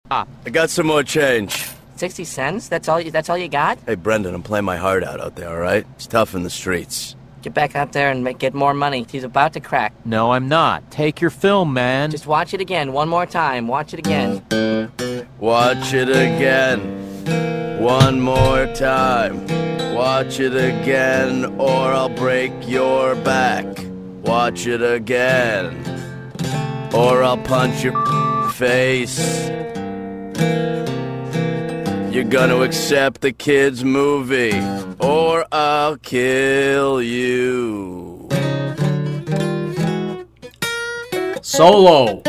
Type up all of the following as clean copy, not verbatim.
I got some more change. 60 cents? That's all you got? Hey, Brendan, I'm playing my heart out there, all right? It's tough in the streets. Get back out there and get more money. He's about to crack. No, I'm not. Take your film, man. Just watch it again. One more time. Watch it again. Watch it again. One more time. Watch it again, or I'll break your back. Watch it again, or I'll punch your face. You're gonna accept the kid's movie, or I'll kill you. Solo.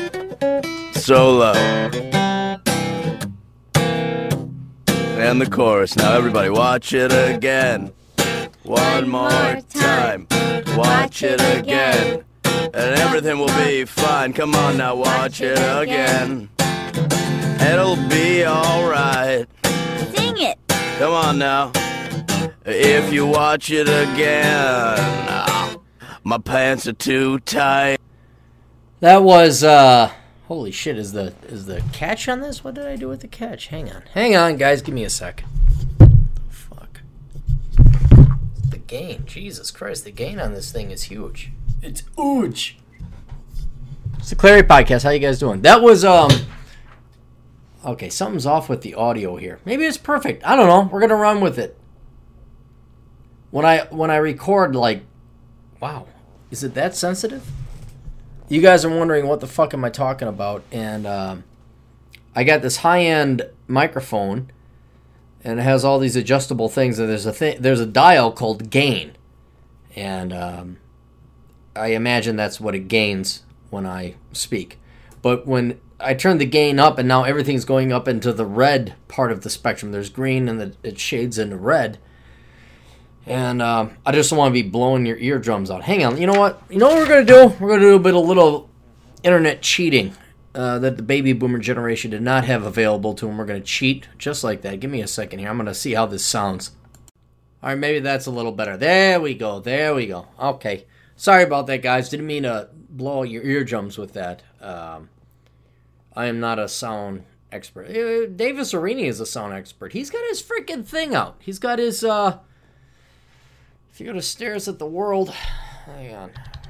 And the chorus. Now everybody, watch it again. One more time. Watch it again. And everything will be fine. Come on now, watch it again. It'll be alright. Sing it. Come on now. If you watch it again. My pants are too tight. That was holy shit, is the catch on this? What did I do with the catch? Hang on, guys, give me a sec. Fuck. The gain, Jesus Christ, the gain on this thing is huge. It's huge. It's the Clary Podcast. How you guys doing? That was okay, something's off with the audio here. Maybe it's perfect. I don't know. We're gonna run with it. When I record, like, wow, is it that sensitive? You guys are wondering what the fuck am I talking about, and I got this high-end microphone, and it has all these adjustable things, and there's a dial called gain, and I imagine that's what it gains when I speak. But when I turn the gain up, and now everything's going up into the red part of the spectrum. There's green, and it shades into red. And I just don't want to be blowing your eardrums out. Hang on. You know what? You know what we're going to do? We're going to do a bit of little internet cheating that the baby boomer generation did not have available to them. We're going to cheat just like that. Give me a second here. I'm going to see how this sounds. All right, maybe that's a little better. There we go. Okay. Sorry about that, guys. Didn't mean to blow your eardrums with that. I am not a sound expert. Davis Arini is a sound expert. He's got his freaking thing out. He's got his... If you go to Stares at the World, hang on,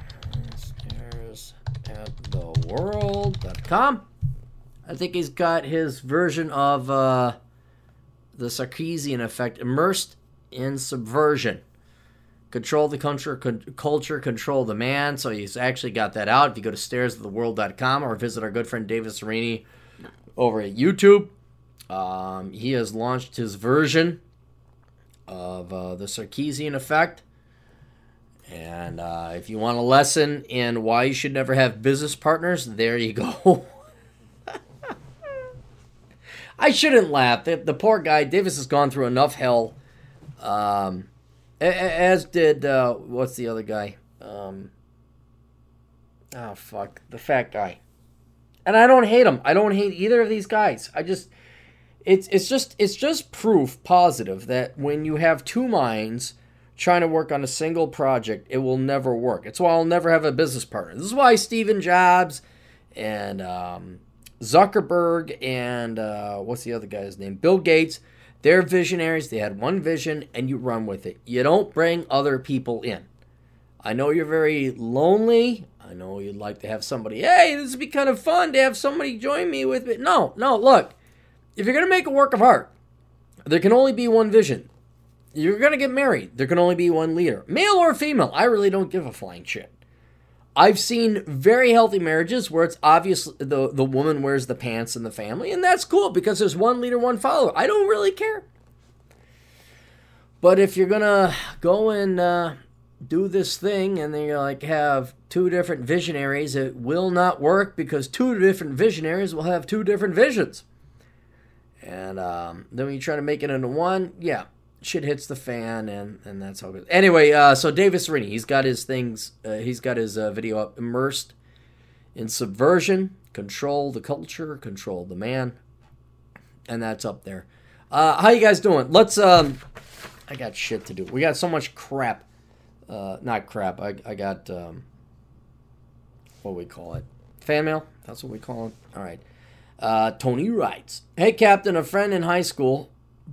staresattheworld.com, I think he's got his version of the Sarkeesian effect, immersed in subversion. Control the culture, control the man. So he's actually got that out. If you go to staresattheworld.com or visit our good friend Davis Arini over at YouTube, he has launched his version of the Sarkeesian effect. And if you want a lesson in why you should never have business partners, there you go. I shouldn't laugh. The poor guy, Davis, has gone through enough hell. As did, what's the other guy? The fat guy. And I don't hate him. I don't hate either of these guys. It's just proof positive that when you have two minds trying to work on a single project, it will never work. It's why I'll never have a business partner. This is why Steve Jobs and Zuckerberg and what's the other guy's name? Bill Gates. They're visionaries. They had one vision, and you run with it. You don't bring other people in. I know you're very lonely. I know you'd like to have somebody, hey, this would be kind of fun to have somebody join me with it. No, look. If you're going to make a work of art, there can only be one vision. You're going to get married. There can only be one leader. Male or female, I really don't give a flying shit. I've seen very healthy marriages where it's obvious the woman wears the pants in the family, and that's cool because there's one leader, one follower. I don't really care. But if you're going to go and do this thing and then you like have two different visionaries, it will not work because two different visionaries will have two different visions. And then when you try to make it into one, yeah, shit hits the fan, and that's how it goes. Anyway, so Davis Arini, he's got his things, he's got his video up, immersed in subversion, control the culture, control the man, and that's up there. How you guys doing? Let's, I got shit to do. We got so much crap. Not crap, I got, what do we call it? Fan mail? That's what we call it? All right. Tony writes, "Hey, Captain, a friend in high school,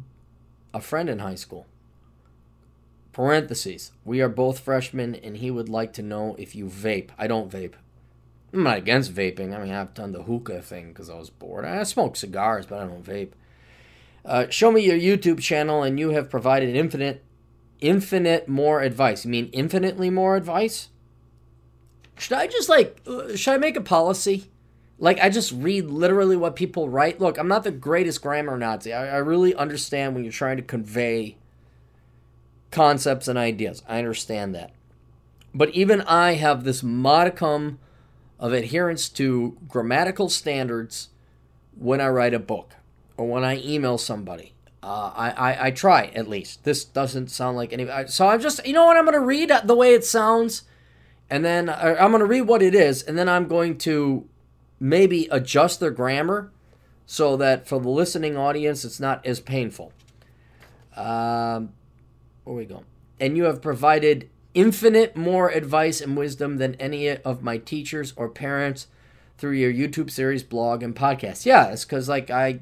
parentheses, we are both freshmen, and he would like to know if you vape." I don't vape. I'm not against vaping. I mean, I've done the hookah thing because I was bored. I smoke cigars, but I don't vape. Show me your YouTube channel, and you have provided infinite more advice. You mean infinitely more advice? Should I make a policy? Like, I just read literally what people write? Look, I'm not the greatest grammar Nazi. I really understand when you're trying to convey concepts and ideas. I understand that. But even I have this modicum of adherence to grammatical standards when I write a book or when I email somebody. I try, at least. This doesn't sound like any... So I'm just... You know what? I'm going to read the way it sounds, and then I'm going to read what it is, and then I'm going to maybe adjust their grammar so that for the listening audience, it's not as painful. Where we go? And you have provided infinite more advice and wisdom than any of my teachers or parents through your YouTube series, blog, and podcast. Yeah, it's because, like, I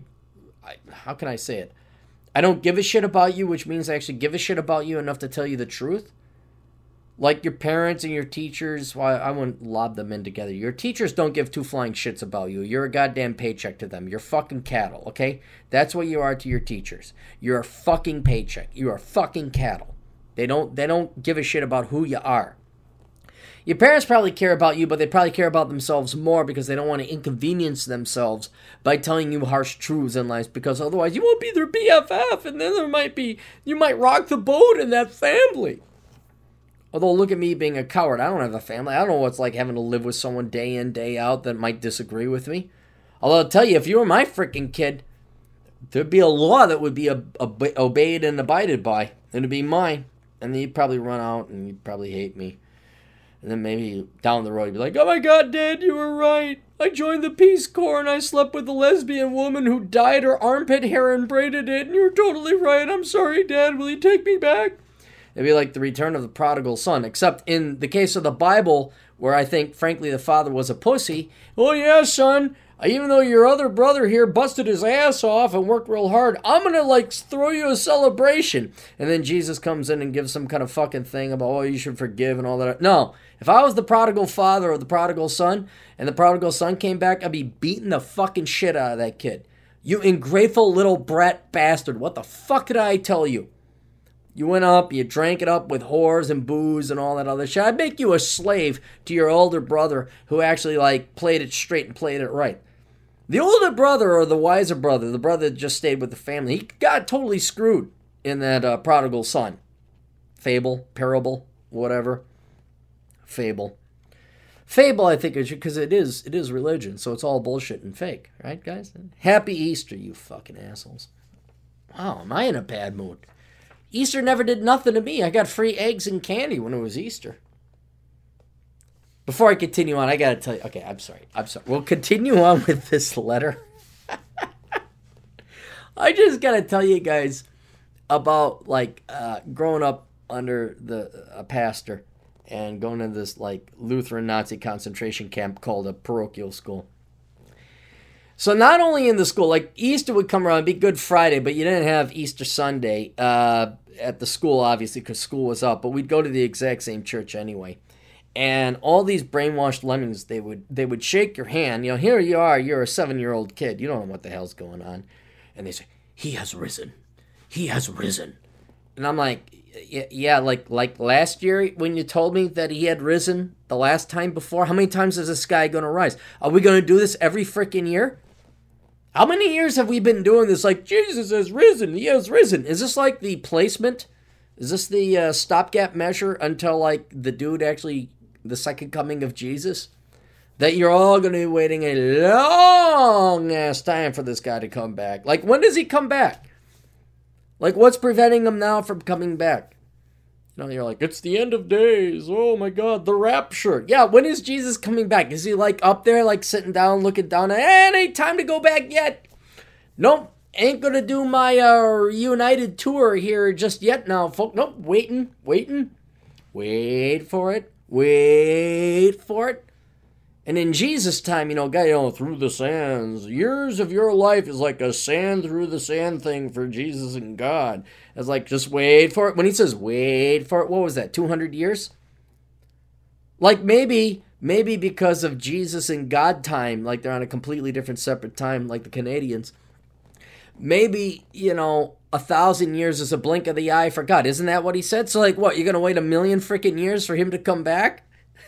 how can I say it? I don't give a shit about you, which means I actually give a shit about you enough to tell you the truth. Like your parents and your teachers, well, I wouldn't lob them in together. Your teachers don't give two flying shits about you. You're a goddamn paycheck to them. You're fucking cattle, okay? That's what you are to your teachers. You're a fucking paycheck. You are fucking cattle. They don't give a shit about who you are. Your parents probably care about you, but they probably care about themselves more because they don't want to inconvenience themselves by telling you harsh truths in life, because otherwise you won't be their BFF, and then you might rock the boat in that family. Although, look at me being a coward. I don't have a family. I don't know what it's like having to live with someone day in, day out that might disagree with me. Although, I'll tell you, if you were my freaking kid, there'd be a law that would be obeyed and abided by. And it'd be mine. And then you'd probably run out and you'd probably hate me. And then maybe down the road you'd be like, "Oh my God, Dad, you were right. I joined the Peace Corps and I slept with a lesbian woman who dyed her armpit hair and braided it. And you were totally right. I'm sorry, Dad. Will you take me back?" It'd be like the return of the prodigal son, except in the case of the Bible, where I think, frankly, the father was a pussy. "Oh, yeah, son, even though your other brother here busted his ass off and worked real hard, I'm going to, throw you a celebration." And then Jesus comes in and gives some kind of fucking thing about, "Oh, you should forgive," and all that. No, if I was the prodigal father or the prodigal son, and the prodigal son came back, I'd be beating the fucking shit out of that kid. "You ungrateful little brat bastard, what the fuck did I tell you? You went up, you drank it up with whores and booze and all that other shit. I'd make you a slave to your older brother who actually, played it straight and played it right." The older brother or the wiser brother, the brother that just stayed with the family, he got totally screwed in that prodigal son. Fable, parable, whatever. Fable, I think, because it is religion, so it's all bullshit and fake. Right, guys? Happy Easter, you fucking assholes. Wow, am I in a bad mood? Easter never did nothing to me. I got free eggs and candy when it was Easter. Before I continue on, I gotta tell you... Okay, I'm sorry. We'll continue on with this letter. I just gotta tell you guys about, growing up under a pastor and going to this, Lutheran Nazi concentration camp called a parochial school. So not only in the school, Easter would come around, it'd be Good Friday, but you didn't have Easter Sunday at the school, obviously, because school was up. But we'd go to the exact same church anyway. And all these brainwashed lemmings, they would shake your hand. Here you are, you're a 7-year-old kid. You don't know what the hell's going on. And they say, "He has risen. He has risen." And I'm like, yeah, like last year when you told me that he had risen the last time before, how many times is this guy going to rise? Are we going to do this every freaking year? How many years have we been doing this? Jesus has risen. He has risen. Is this like the placement? Is this the stopgap measure until the dude actually, the second coming of Jesus? That you're all going to be waiting a long ass time for this guy to come back. When does he come back? What's preventing him now from coming back? You're like, "It's the end of days. Oh my God, the rapture." Yeah, when is Jesus coming back? Is he up there, sitting down, looking down, and ain't time to go back yet? Nope, ain't gonna do my reunited tour here just yet now, folks. Nope, waiting. Wait for it. And in Jesus' time, through the sands, years of your life is like a sand through the sand thing for Jesus and God. It's like, just wait for it. When he says wait for it, what was that, 200 years? Like maybe because of Jesus and God time, like they're on a completely different separate time, like the Canadians. Maybe, 1,000 years is a blink of the eye for God. Isn't that what he said? So like what, you're going to wait 1,000,000 freaking years for him to come back?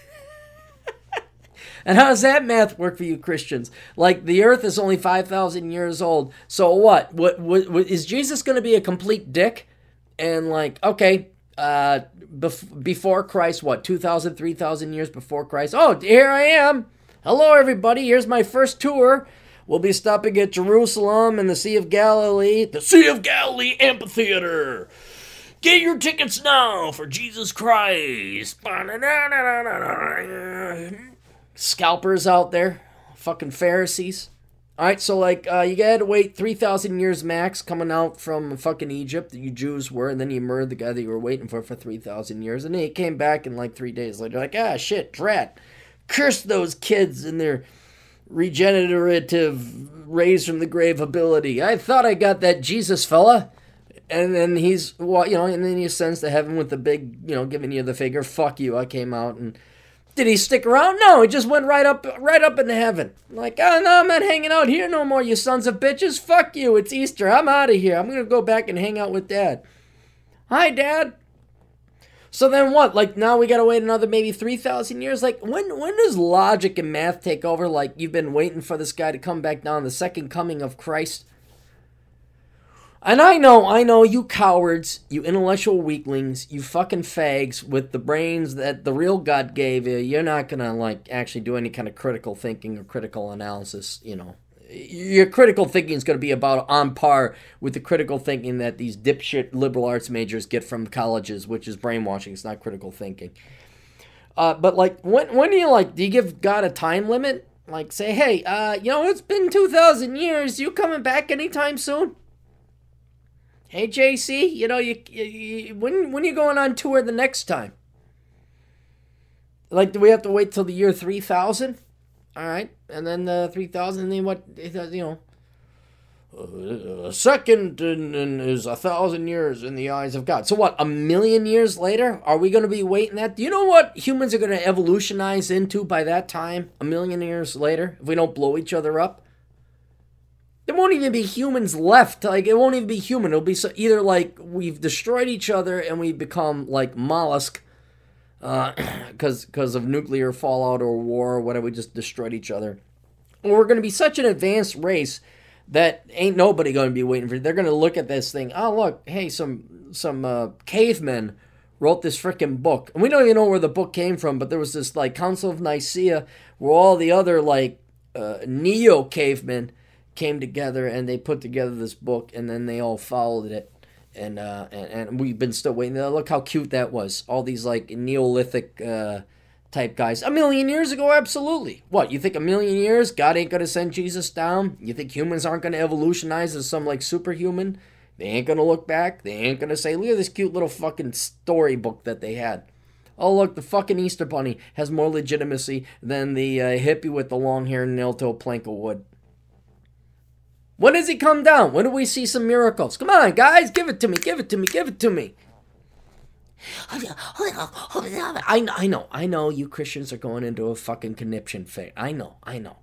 And how does that math work for you Christians? Like, the earth is only 5,000 years old. So what? What is Jesus going to be a complete dick? And like, okay, before Christ, what, 2,000, 3,000 years before Christ? Oh, here I am. Hello, everybody. Here's my first tour. We'll be stopping at Jerusalem and the Sea of Galilee. The Sea of Galilee Amphitheater. Get your tickets now for Jesus Christ. Scalpers out there, fucking Pharisees. All right, so like you had to wait 3,000 years max coming out from fucking Egypt, you Jews were, and then you murdered the guy that you were waiting for 3,000 years, and then he came back in like 3 days later, like, shit, drat, curse those kids and their regenerative raised from the grave ability. I thought I got that Jesus fella. And then he's, and then he ascends to heaven with the big, giving you the figure, fuck you, I came out. And did he stick around? No, he just went right up into heaven. Like, oh no, I'm not hanging out here no more, you sons of bitches. Fuck you, it's Easter, I'm out of here. I'm going to go back and hang out with Dad. Hi, Dad. So then what? Like, now we got to wait another maybe 3,000 years? Like, when does logic and math take over? Like, you've been waiting for this guy to come back down, the second coming of Christ. And I know, you cowards, you intellectual weaklings, you fucking fags with the brains that the real God gave you, you're not gonna, like, actually do any kind of critical thinking or critical analysis, Your critical thinking is gonna be about on par with the critical thinking that these dipshit liberal arts majors get from colleges, which is brainwashing, it's not critical thinking. But, like, when do you give God a time limit? Like, say, hey, it's been 2,000 years, you coming back anytime soon? Hey, JC, when are you going on tour the next time? Like, do we have to wait till the year 3,000? All right, and then 3,000, and then what, a second is 1,000 years in the eyes of God. So what, 1,000,000 years later, are we going to be waiting that? Do you know what humans are going to evolutionize into by that time, 1,000,000 years later, if we don't blow each other up? There won't even be humans left. Like, it won't even be human. It'll be either like we've destroyed each other and we become like mollusk because of nuclear fallout or war or whatever. We just destroyed each other. Or we're going to be such an advanced race that ain't nobody going to be waiting for it. They're going to look at this thing. Oh, look, hey, some cavemen wrote this freaking book. And we don't even know where the book came from, but there was this like Council of Nicaea where all the other like neo-cavemen came together and they put together this book, and then they all followed it, and we've been still waiting. Look how cute that was. All these like Neolithic type guys. 1,000,000 years ago, absolutely. What, you think 1,000,000 years God ain't gonna send Jesus down? You think humans aren't gonna evolutionize as some like superhuman? They ain't gonna look back. They ain't gonna say, look at this cute little fucking storybook that they had. Oh, look, the fucking Easter Bunny has more legitimacy than the hippie with the long hair and nailed to a plank of wood. When does he come down? When do we see some miracles? Come on, guys, give it to me, give it to me, give it to me. I know you Christians are going into a fucking conniption phase. I know.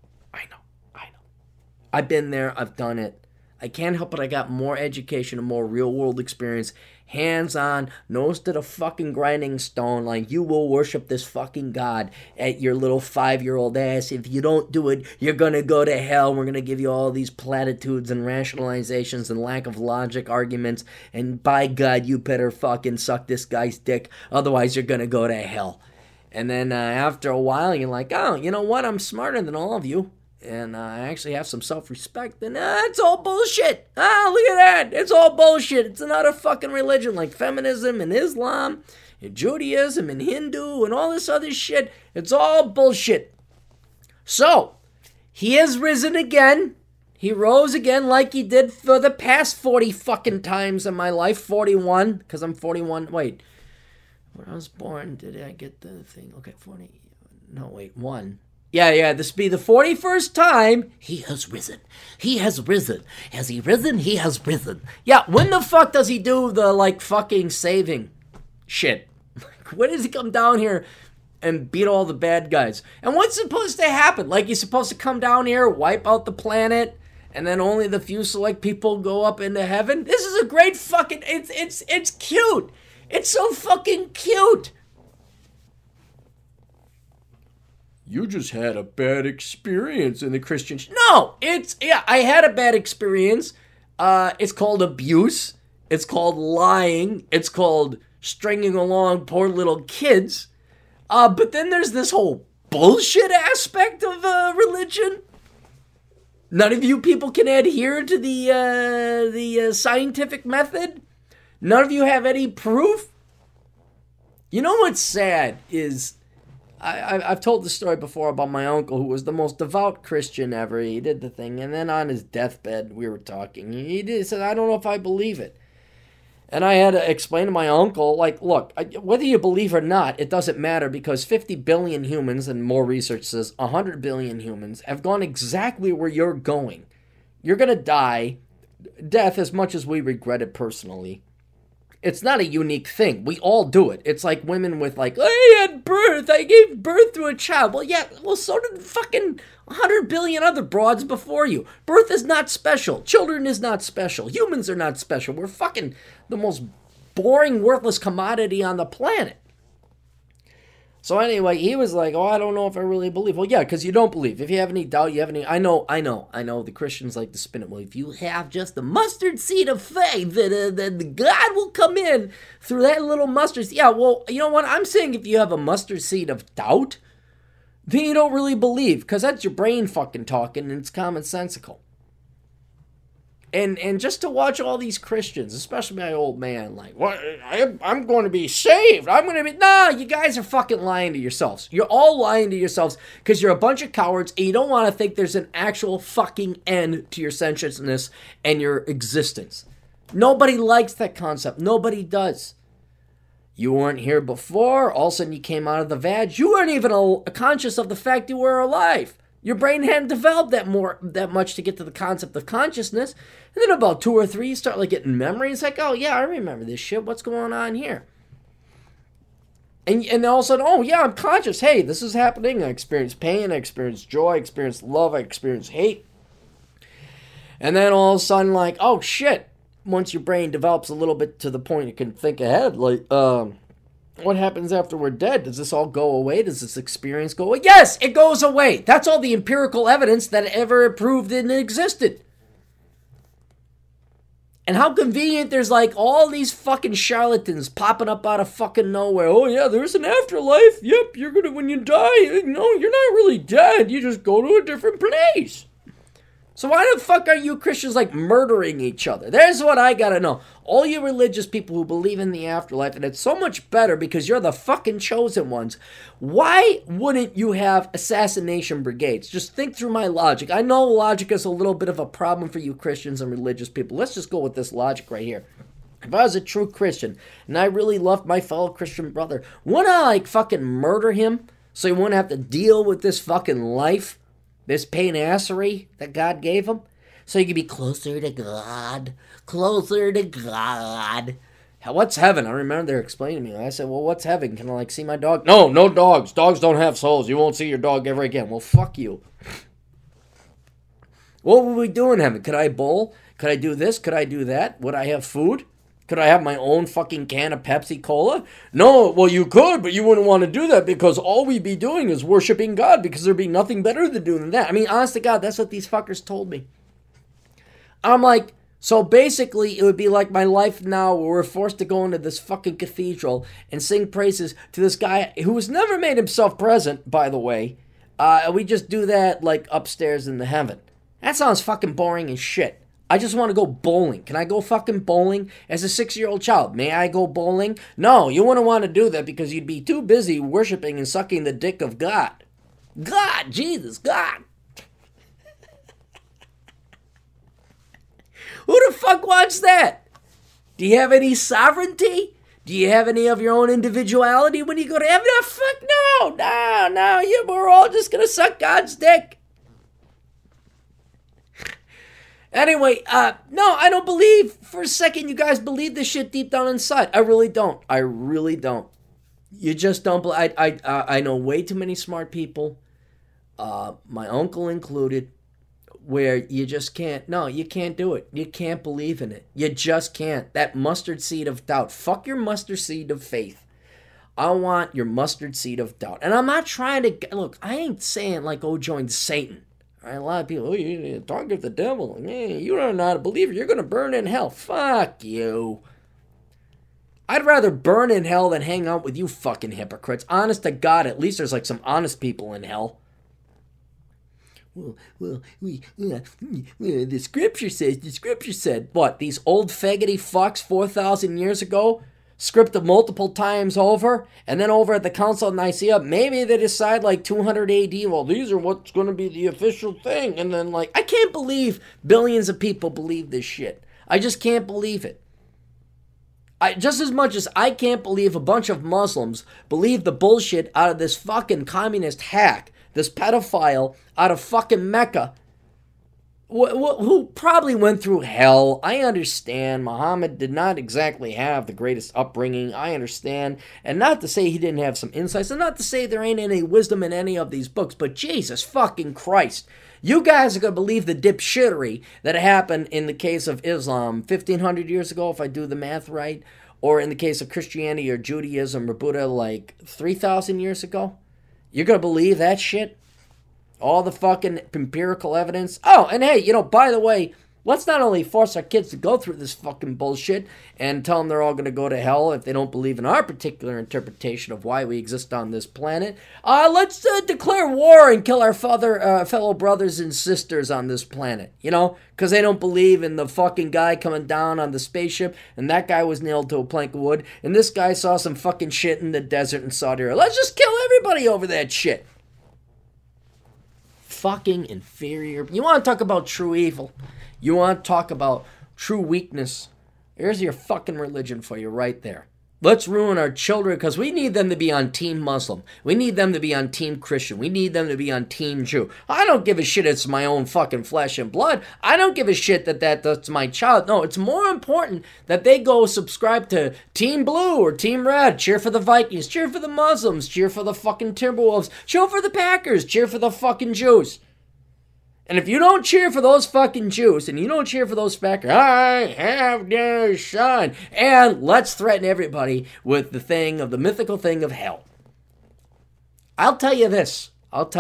I've been there, I've done it. I can't help it, I got more education and more real world experience. Hands on, nose to the fucking grinding stone, like you will worship this fucking God at your little 5-year-old ass. If you don't do it, you're gonna go to hell. We're gonna give you all these platitudes and rationalizations and lack of logic arguments, and by God, you better fucking suck this guy's dick, otherwise you're gonna go to hell. And then after a while, you're like, oh, you know what, I'm smarter than all of you. And I actually have some self-respect, and it's all bullshit. Look at that. It's all bullshit. It's another fucking religion like feminism and Islam and Judaism and Hindu and all this other shit. It's all bullshit. So, he has risen again. He rose again like he did for the past 40 fucking times in my life. 41, because I'm 41. Wait, when I was born, did I get the thing? Okay, 40. No, wait, 1. Yeah, this be the 41st time he has risen. He has risen. Has he risen? He has risen. Yeah, when the fuck does he do the, like, fucking saving shit? When does he come down here and beat all the bad guys? And what's supposed to happen? Like, he's supposed to come down here, wipe out the planet, and then only the few select people go up into heaven? This is a great fucking... It's cute. It's so fucking cute. You just had a bad experience in the Christian... No, I had a bad experience. It's called abuse. It's called lying. It's called stringing along poor little kids. But then there's this whole bullshit aspect of religion. None of you people can adhere to the scientific method. None of you have any proof. You know what's sad is... I've told the story before about my uncle who was the most devout Christian ever. He did the thing, and then on his deathbed, we were talking. He said, I don't know if I believe it. And I had to explain to my uncle, like, look, whether you believe or not, it doesn't matter because 50 billion humans, and more research says 100 billion humans, have gone exactly where you're going. You're going to die. Death, as much as we regret it personally, it's not a unique thing. We all do it. It's like women with like, I had birth. I gave birth to a child. Well, yeah, well, so did fucking 100 billion other broads before you. Birth is not special. Children is not special. Humans are not special. We're fucking the most boring, worthless commodity on the planet. So anyway, he was like, I don't know if I really believe. Well, yeah, because you don't believe. If you have any doubt, you have any... I know. The Christians like to spin it. Well, if you have just a mustard seed of faith, then God will come in through that little mustard seed. Yeah, well, you know what? I'm saying if you have a mustard seed of doubt, then you don't really believe, because that's your brain fucking talking, and it's commonsensical. And just to watch all these Christians, especially my old man, like, what? I'm going to be saved. I'm going to be... Nah, you guys are fucking lying to yourselves. You're all lying to yourselves because you're a bunch of cowards and you don't want to think there's an actual fucking end to your sentiousness and your existence. Nobody likes that concept. Nobody does. You weren't here before. All of a sudden you came out of the vag. You weren't even conscious of the fact you were alive. Your brain hadn't developed that much to get to the concept of consciousness. And then about 2 or 3, you start like getting memories. Like, oh yeah, I remember this shit. What's going on here? And then all of a sudden, oh yeah, I'm conscious. Hey, this is happening. I experience pain. I experience joy. I experience love. I experience hate. And then all of a sudden, like, oh shit. Once your brain develops a little bit to the point you can think ahead, like, what happens after we're dead? Does this all go away? Does this experience go away? Yes, it goes away. That's all the empirical evidence that ever proved it existed. And how convenient there's like all these fucking charlatans popping up out of fucking nowhere. Oh yeah, there's an afterlife. Yep, you're gonna, when you die, you're not really dead. You just go to a different place. So why the fuck are you Christians like murdering each other? There's what I gotta know. All you religious people who believe in the afterlife, and it's so much better because you're the fucking chosen ones. Why wouldn't you have assassination brigades? Just think through my logic. I know logic is a little bit of a problem for you Christians and religious people. Let's just go with this logic right here. If I was a true Christian and I really loved my fellow Christian brother, wouldn't I like fucking murder him so he wouldn't have to deal with this fucking life? This pain-assery that God gave him, so he could be closer to God, closer to God. What's heaven? I remember they were explaining to me. I said, well, what's heaven? Can I, like, see my dog? No dogs. Dogs don't have souls. You won't see your dog ever again. Well, fuck you. What would we do in heaven? Could I bowl? Could I do this? Could I do that? Would I have food? Could I have my own fucking can of Pepsi Cola? No, well, you could, but you wouldn't want to do that because all we'd be doing is worshiping God because there'd be nothing better to do than that. I mean, honest to God, that's what these fuckers told me. I'm like, so basically it would be like my life now where we're forced to go into this fucking cathedral and sing praises to this guy who has never made himself present, by the way. We just do that like upstairs in the heaven. That sounds fucking boring as shit. I just want to go bowling. Can I go fucking bowling? As a 6-year-old child, may I go bowling? No, you wouldn't want to do that because you'd be too busy worshiping and sucking the dick of God. God, Jesus, God. Who the fuck wants that? Do you have any sovereignty? Do you have any of your own individuality when you go to heaven? Oh, fuck no, we're all just gonna suck God's dick. Anyway, no, I don't believe for a second you guys believe this shit deep down inside. I really don't. You just don't believe. I know way too many smart people, my uncle included, where you just can't. No, you can't do it. You can't believe in it. You just can't. That mustard seed of doubt. Fuck your mustard seed of faith. I want your mustard seed of doubt. And I'm not trying to, look, I ain't saying like, oh, join Satan. Right? A lot of people, oh, you talk to the devil. You don't know how to believe it. You're going to burn in hell. Fuck you. I'd rather burn in hell than hang out with you fucking hypocrites. Honest to God, at least there's like some honest people in hell. Well, the scripture said. What, these old faggoty fucks 4,000 years ago? Scripted multiple times over, and then over at the Council of Nicaea, maybe they decide like 200 AD, well, these are what's going to be the official thing, and then like, I can't believe billions of people believe this shit. I just can't believe it. Just as much as I can't believe a bunch of Muslims believe the bullshit out of this fucking communist hack, this pedophile out of fucking Mecca, who probably went through hell. I understand Muhammad did not exactly have the greatest upbringing. I understand. And not to say he didn't have some insights, and not to say there ain't any wisdom in any of these books, but Jesus fucking Christ. You guys are going to believe the dipshittery that happened in the case of Islam 1,500 years ago, if I do the math right, or in the case of Christianity or Judaism or Buddha like 3,000 years ago? You're going to believe that shit? All the fucking empirical evidence. Oh, and hey, by the way, let's not only force our kids to go through this fucking bullshit and tell them they're all going to go to hell if they don't believe in our particular interpretation of why we exist on this planet. Let's declare war and kill our fellow brothers and sisters on this planet, because they don't believe in the fucking guy coming down on the spaceship, and that guy was nailed to a plank of wood, and this guy saw some fucking shit in the desert in Saudi Arabia. Let's just kill everybody over that shit. Fucking inferior. You want to talk about true evil? You want to talk about true weakness? Here's your fucking religion for you right there. Let's ruin our children because we need them to be on Team Muslim. We need them to be on Team Christian. We need them to be on Team Jew. I don't give a shit it's my own fucking flesh and blood. I don't give a shit that's my child. No, it's more important that they go subscribe to Team Blue or Team Red. Cheer for the Vikings. Cheer for the Muslims. Cheer for the fucking Timberwolves. Cheer for the Packers. Cheer for the fucking Jews. And if you don't cheer for those fucking Jews and you don't cheer for those Packers, I have no son. And let's threaten everybody with the mythical thing of hell. I'll tell you this.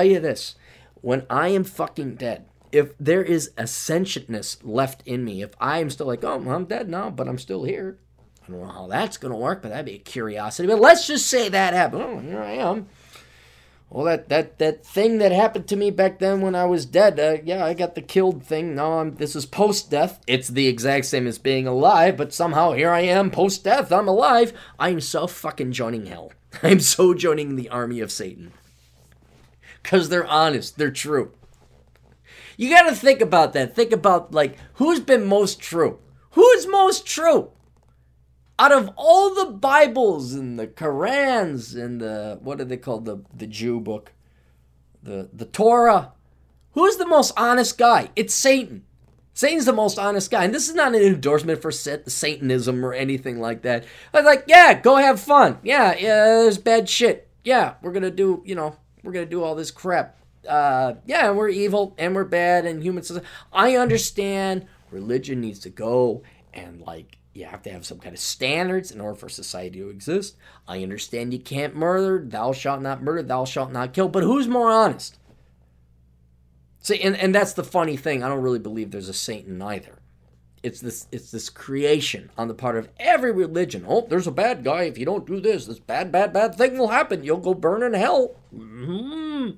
When I am fucking dead, if there is a sentientness left in me, if I am still like, oh, I'm dead now, but I'm still here. I don't know how that's going to work, but that'd be a curiosity. But let's just say that happened. Oh, here I am. Well, that thing that happened to me back then when I was dead, yeah, I got the killed thing. Now this is post-death. It's the exact same as being alive, but somehow here I am, post-death, I'm alive. I'm so fucking joining hell. I'm so joining the army of Satan. Because they're honest, they're true. You gotta think about that. Think about, who's been most true? Who's most true? Out of all the Bibles and the Korans and what are they called? The Jew book, the Torah. Who's the most honest guy? It's Satan. Satan's the most honest guy. And this is not an endorsement for Satanism or anything like that. I'm like, yeah, go have fun. Yeah, there's bad shit. Yeah, we're going to do all this crap. Yeah, we're evil and we're bad and humans. I understand religion needs to go and you have to have some kind of standards in order for society to exist. I understand you can't murder. Thou shalt not murder. Thou shalt not kill. But who's more honest? See, and that's the funny thing. I don't really believe there's a Satan either. It's this creation on the part of every religion. Oh, there's a bad guy. If you don't do this bad thing will happen. You'll go burn in hell. Mm-hmm.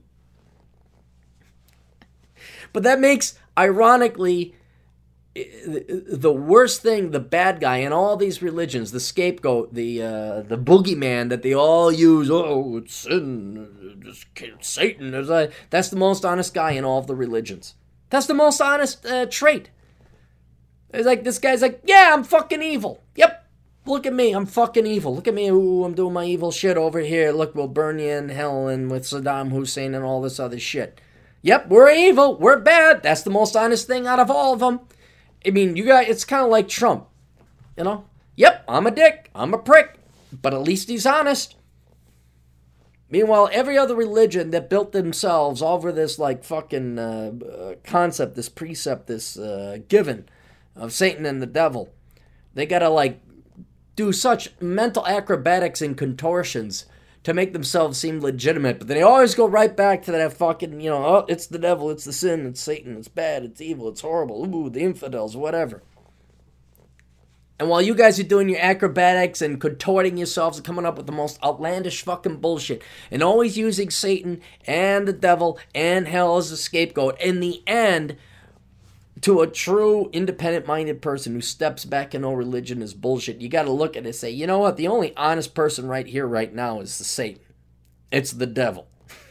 But that makes, ironically, the worst thing, the bad guy in all these religions, the scapegoat, the boogeyman that they all use. Oh, it's sin, it's Satan. That's the most honest guy in all of the religions. That's the most honest trait. It's like this guy's like, yeah, I'm fucking evil. Yep, Look at me, I'm fucking evil. Look at me, ooh, I'm doing my evil shit over here. Look, we'll burn you in hell and with Saddam Hussein and all this other shit. Yep, we're evil, we're bad. That's the most honest thing out of all of them. I mean, you guys, it's kind of like Trump, you know? Yep, I'm a dick, I'm a prick, but at least he's honest. Meanwhile, every other religion that built themselves over this, like, fucking concept, this precept, this given of Satan and the devil, they gotta, like, do such mental acrobatics and contortions to make themselves seem legitimate, but they always go right back to that fucking, you know, oh, it's the devil, it's the sin, it's Satan, it's bad, it's evil, it's horrible, ooh, the infidels, whatever. And while you guys are doing your acrobatics and contorting yourselves and coming up with the most outlandish fucking bullshit and always using Satan and the devil and hell as a scapegoat, in the end, to a true independent-minded person who steps back and no religion is bullshit, you got to look at it and say, you know what, the only honest person right here, right now is the Satan. It's the devil.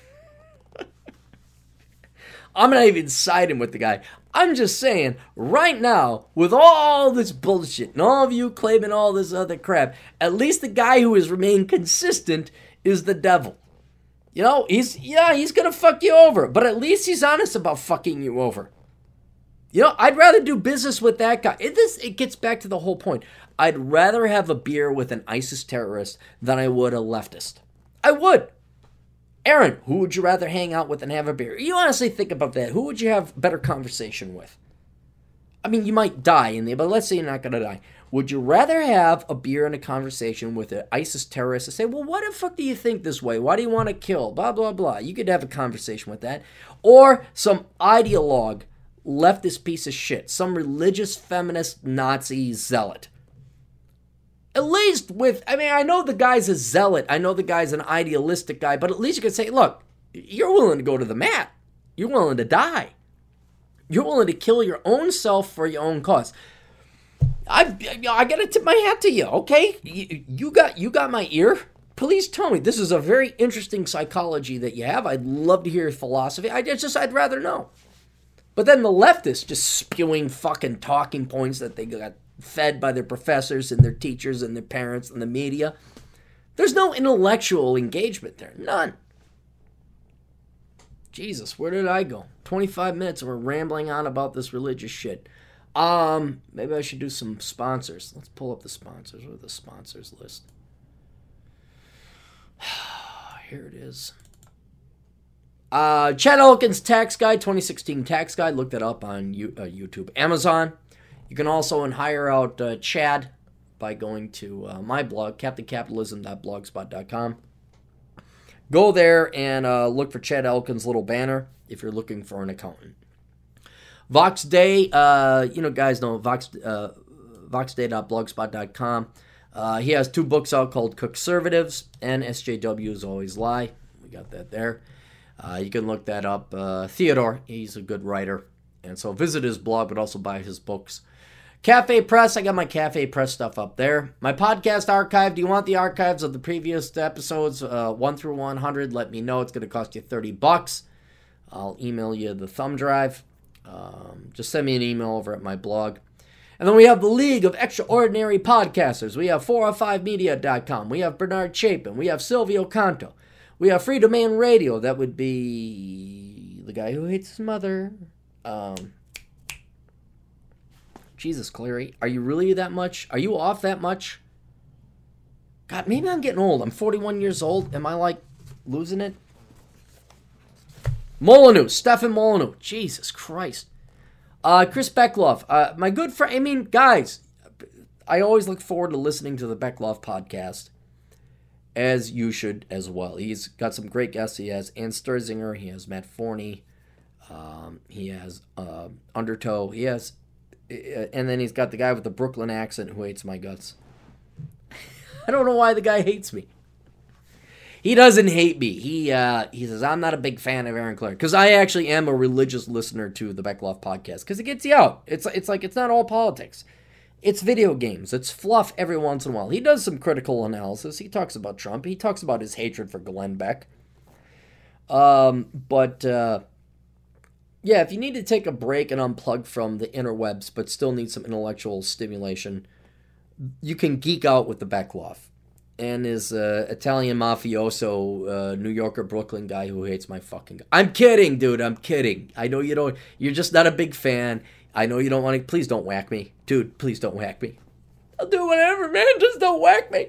I'm not even siding with the guy. I'm just saying, right now, with all this bullshit and all of you claiming all this other crap, at least the guy who has remained consistent is the devil. You know, he's going to fuck you over, but at least he's honest about fucking you over. You know, I'd rather do business with that guy. It gets back to the whole point. I'd rather have a beer with an ISIS terrorist than I would a leftist. I would. Aaron, who would you rather hang out with and have a beer? You honestly think about that. Who would you have better conversation with? I mean, you might die in there, but let's say you're not going to die. Would you rather have a beer and a conversation with an ISIS terrorist and say, well, why the fuck do you think this way? Why do you want to kill? Blah, blah, blah. You could have a conversation with that. Or some ideologue, leftist piece of shit, some religious feminist Nazi zealot. At least with, I mean, I know the guy's a zealot, I know the guy's an idealistic guy, but at least you can say, look, you're willing to go to the mat. You're willing to die. You're willing to kill your own self for your own cause. I got to tip my hat to you, okay? You got my ear. Please tell me. This is a very interesting psychology that you have. I'd love to hear your philosophy. I'd rather know. But then the leftists just spewing fucking talking points that they got fed by their professors and their teachers and their parents and the media. There's no intellectual engagement there. None. Jesus, where did I go? 25 minutes and we're rambling on about this religious shit. Maybe I should do some sponsors. Let's pull up the sponsors. Where's the sponsors list? Here it is. Chad Elkins Tax Guide, 2016 Tax Guide. Look that up on YouTube. Amazon. You can also hire out Chad by going to my blog, captaincapitalism.blogspot.com. Go there and look for Chad Elkins' little banner if you're looking for an accountant. Vox Day, guys know voxday.blogspot.com. He has 2 books out called Conservatives and SJWs Always Lie. We got that there. You can look that up. Theodore, he's a good writer. And so visit his blog, but also buy his books. Cafe Press, I got my Cafe Press stuff up there. My podcast archive, do you want the archives of the previous episodes, 1 through 100? Let me know. It's going to cost you $30. I'll email you the thumb drive. Just send me an email over at my blog. And then we have the League of Extraordinary Podcasters. We have 405media.com. We have Bernard Chapin. We have Silvio Canto. We have Free Domain Radio. That would be the guy who hates his mother. Jesus, Clary, are you really that much? Are you off that much? God, maybe I'm getting old. I'm 41 years old. Am I, like, losing it? Molyneux. Stefan Molyneux. Jesus Christ. Chris Beckloff. My good friend. I mean, guys, I always look forward to listening to the Beckloff podcast, as you should as well. He's got some great guests. He has Ann Sturzinger. He has Matt Forney. He has Undertow. He has... And then he's got the guy with the Brooklyn accent who hates my guts. I don't know why the guy hates me. He doesn't hate me. He says, I'm not a big fan of Aaron Clark. Because I actually am a religious listener to the Beckloff podcast. Because it gets you out. It's like, it's not all politics. It's video games. It's fluff every once in a while. He does some critical analysis. He talks about Trump. He talks about his hatred for Glenn Beck. Yeah, if you need to take a break and unplug from the interwebs, but still need some intellectual stimulation, you can geek out with the Beckloff. And his Italian mafioso, New Yorker, Brooklyn guy who hates my fucking... I'm kidding, dude. I'm kidding. I know you don't... You're just not a big fan. I know you don't want to... Please don't whack me. Dude, please don't whack me. I'll do whatever, man. Just don't whack me.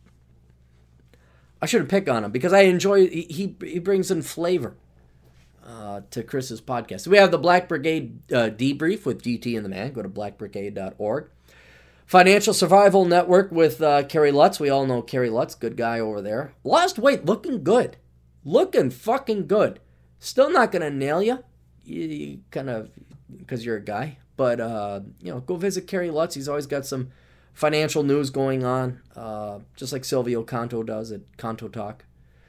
I shouldn't pick on him because I enjoy... He brings in flavor to Chris's podcast. We have the Black Brigade debrief with GT and the Man. Go to blackbrigade.org. Financial Survival Network with Kerry Lutz. We all know Kerry Lutz. Good guy over there. Lost weight. Looking good. Looking fucking good. Still not going to nail you. You kind of... Because you're a guy. But, go visit Kerry Lutz. He's always got some financial news going on. Just like Silvio Canto does at Canto Talk.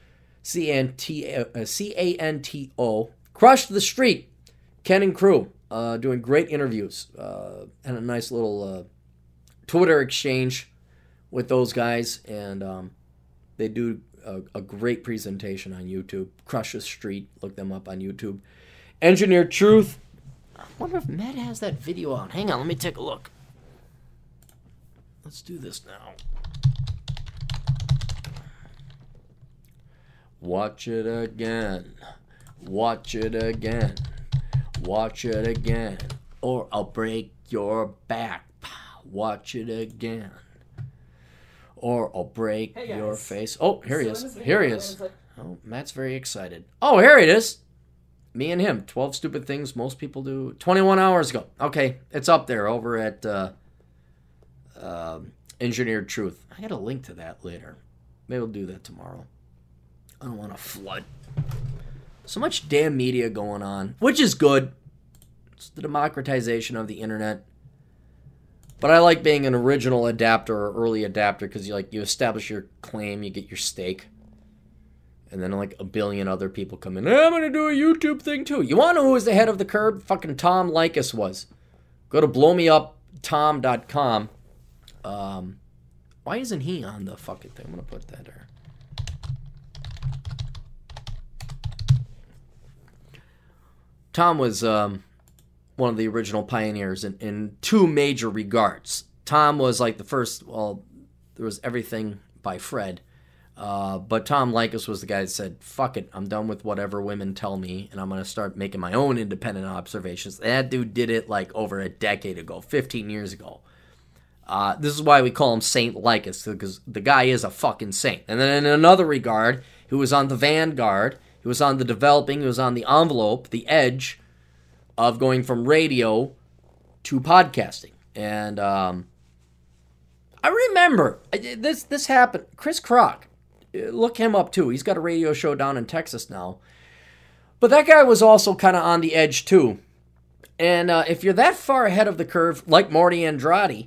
C-A-N-T-O. Crush the Street. Ken and crew. Doing great interviews. And a nice little... Twitter exchange with those guys, and they do a great presentation on YouTube. Crush the Street, look them up on YouTube. Engineered Truth. I wonder if Matt has that video out. Hang on, let me take a look. Let's do this now. Watch it again. Watch it again. Watch it again. Or I'll break your back. Watch it again. Or I'll break your face. Oh, here he is. Here he is. Oh, Matt's very excited. Oh, here it is. Me and him. 12 stupid things most people do 21 hours ago. Okay, it's up there over at Engineered Truth. I got a link to that later. Maybe we'll do that tomorrow. I don't want to flood. So much damn media going on, which is good. It's the democratization of the internet. But I like being an original adapter or early adapter because you establish your claim, you get your stake. And then like a billion other people come in. I'm going to do a YouTube thing too. You want to know who was the head of the curve? Fucking Tom Likas was. Go to blowmeuptom.com. Why isn't he on the fucking thing? I'm going to put that there. Tom was... one of the original pioneers in two major regards. Tom was like the first, there was Everything by Fred, but Tom Likas was the guy that said, fuck it, I'm done with whatever women tell me, and I'm going to start making my own independent observations. That dude did it like over a decade ago, 15 years ago. This is why we call him Saint Likas, because the guy is a fucking saint. And then in another regard, he was on the vanguard, he was on the developing, he was on the envelope, the edge, of going from radio to podcasting. And I remember, this happened. Chris Kroc, look him up too. He's got a radio show down in Texas now. But that guy was also kind of on the edge too. And if you're that far ahead of the curve, like Marty Andrade,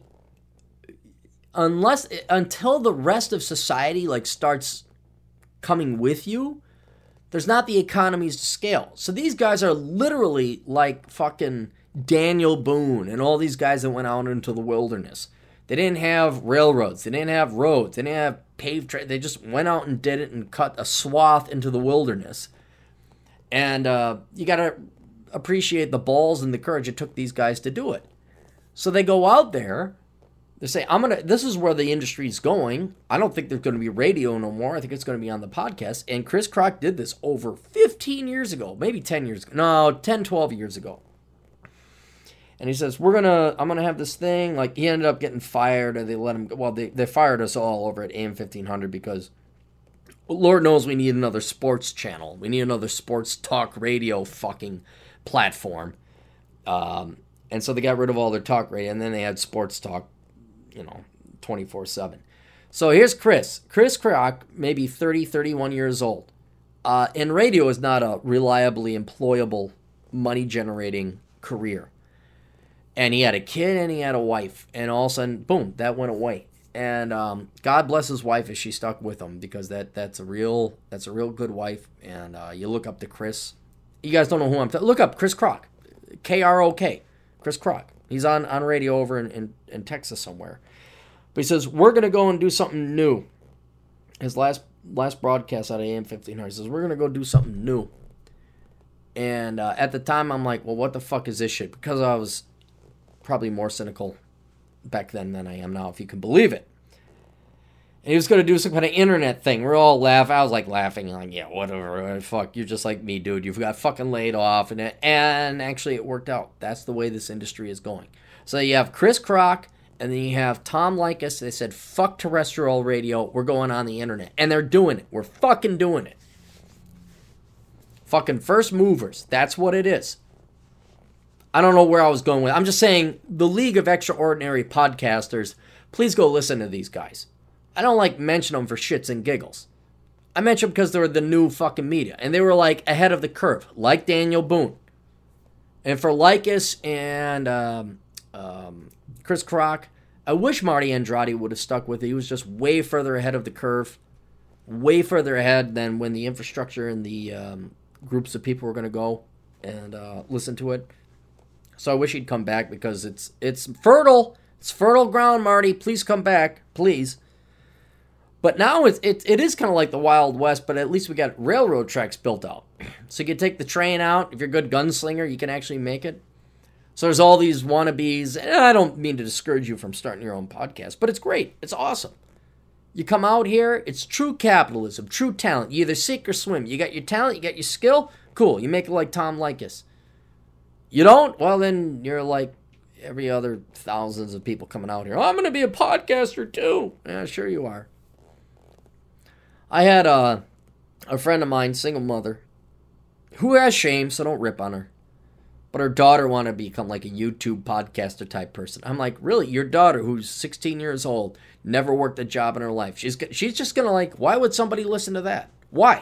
until the rest of society starts coming with you, there's not the economies to scale. So these guys are literally like fucking Daniel Boone and all these guys that went out into the wilderness. They didn't have railroads. They didn't have roads. They didn't have paved trails. They just went out and did it and cut a swath into the wilderness. And you got to appreciate the balls and the courage it took these guys to do it. So they go out there. They say, this is where the industry's going. I don't think there's going to be radio no more. I think it's going to be on the podcast. And Chris Kroc did this over 15 years ago, maybe 10 years ago. No, 10, 12 years ago. And he says, I'm going to have this thing. Like, he ended up getting fired, and they let him go. Well, they fired us all over at AM 1500 because Lord knows we need another sports channel. We need another sports talk radio fucking platform. And so they got rid of all their talk radio, and then they had sports talk, 24/7. So here's Chris. Chris Kroc, maybe 30, 31 years old. And radio is not a reliably employable, money-generating career. And he had a kid and he had a wife. And all of a sudden, boom, that went away. And God bless his wife as she stuck with him, because that's a real good wife. And you look up to Chris. You guys don't know who I'm talking. Look up Chris Kroc, Krok, Chris Kroc. He's on radio over in Texas somewhere. But he says, we're going to go and do something new. His last broadcast out of AM 1500, he says, we're going to go do something new. And at the time, I'm like, well, what the fuck is this shit? Because I was probably more cynical back then than I am now, if you can believe it. And he was going to do some kind of internet thing. We're all laughing. I was like laughing, like, yeah, whatever. Fuck, you're just like me, dude. You've got fucking laid off. And actually, it worked out. That's the way this industry is going. So you have Chris Kroc, and then you have Tom Leykis. They said, fuck terrestrial radio. We're going on the internet. And they're doing it. We're fucking doing it. Fucking first movers. That's what it is. I don't know where I was going with it. I'm just saying, the League of Extraordinary Podcasters, please go listen to these guys. I don't like mention them for shits and giggles. I mention them because they're the new fucking media. And they were like ahead of the curve, like Daniel Boone. And for Leykis and Chris Kroc, I wish Marty Andrade would have stuck with it. He was just way further ahead of the curve. Way further ahead than when the infrastructure and the groups of people were going to go and listen to it. So I wish he'd come back because it's fertile. It's fertile ground, Marty. Please come back. Please. But now it is kind of like the Wild West, but at least we got railroad tracks built out. So you can take the train out. If you're a good gunslinger, you can actually make it. So there's all these wannabes. And I don't mean to discourage you from starting your own podcast, but it's great. It's awesome. You come out here, it's true capitalism, true talent. You either sink or swim. You got your talent, you got your skill, cool. You make it like Tom Leykis. You don't? Well, then you're like every other thousands of people coming out here. Oh, I'm going to be a podcaster too. Yeah, sure you are. I had a friend of mine, single mother, who has shame, so don't rip on her. But her daughter wanted to become like a YouTube podcaster type person. I'm like, really? Your daughter, who's 16 years old, never worked a job in her life. She's just going to like, why would somebody listen to that? Why?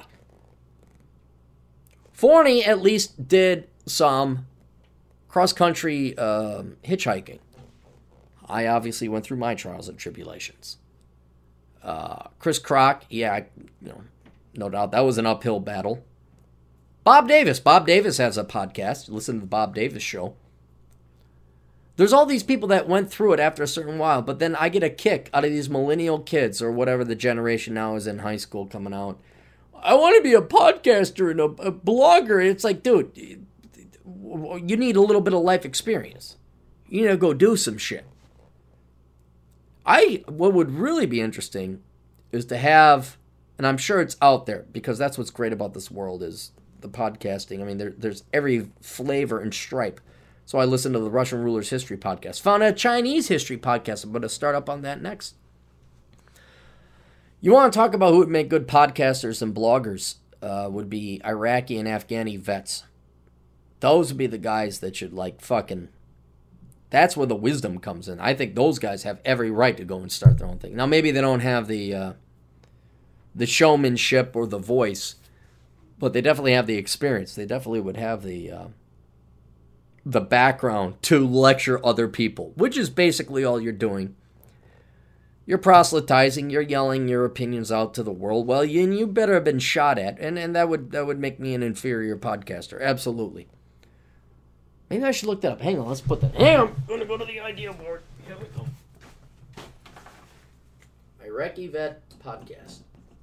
Forney at least did some cross-country hitchhiking. I obviously went through my trials and tribulations. Chris Kroc, yeah, no doubt that was an uphill battle. Bob Davis has a podcast. Listen to the Bob Davis Show. There's all these people that went through it after a certain while, but then I get a kick out of these millennial kids or whatever the generation now is in high school coming out. I want to be a podcaster and a blogger. It's like, dude, you need a little bit of life experience. You need to go do some shit. What would really be interesting is to have, and I'm sure it's out there because that's what's great about this world is the podcasting. I mean, there's every flavor and stripe. So I listened to the Russian Ruler's History podcast. Found a Chinese history podcast. I'm going to start up on that next. You want to talk about who would make good podcasters and bloggers would be Iraqi and Afghani vets. Those would be the guys that should like fucking... That's where the wisdom comes in. I think those guys have every right to go and start their own thing. Now, maybe they don't have the showmanship or the voice, but they definitely have the experience. They definitely would have the background to lecture other people, which is basically all you're doing. You're proselytizing. You're yelling your opinions out to the world. Well, you better have been shot at, and that would make me an inferior podcaster. Absolutely. Maybe I should look that up. Hang on, let's put that. Hang on, I'm going to go to the idea board. Here we go. Iraqi Vet Podcast.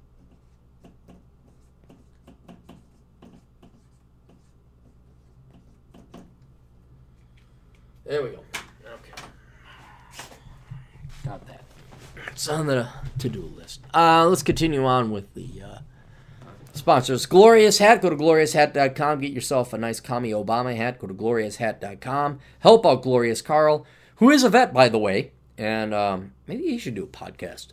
There we go. Okay. Got that. It's on the to-do list. Let's continue on with the sponsors. Glorious Hat. Go to glorioushat.com. Get yourself a nice Commie Obama hat. Go to glorioushat.com. Help out Glorious Carl, who is a vet, by the way. And maybe he should do a podcast.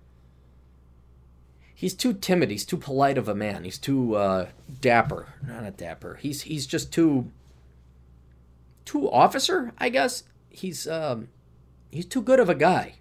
He's too timid. He's too polite of a man. He's too dapper. Not dapper. He's just too officer, I guess. He's too good of a guy.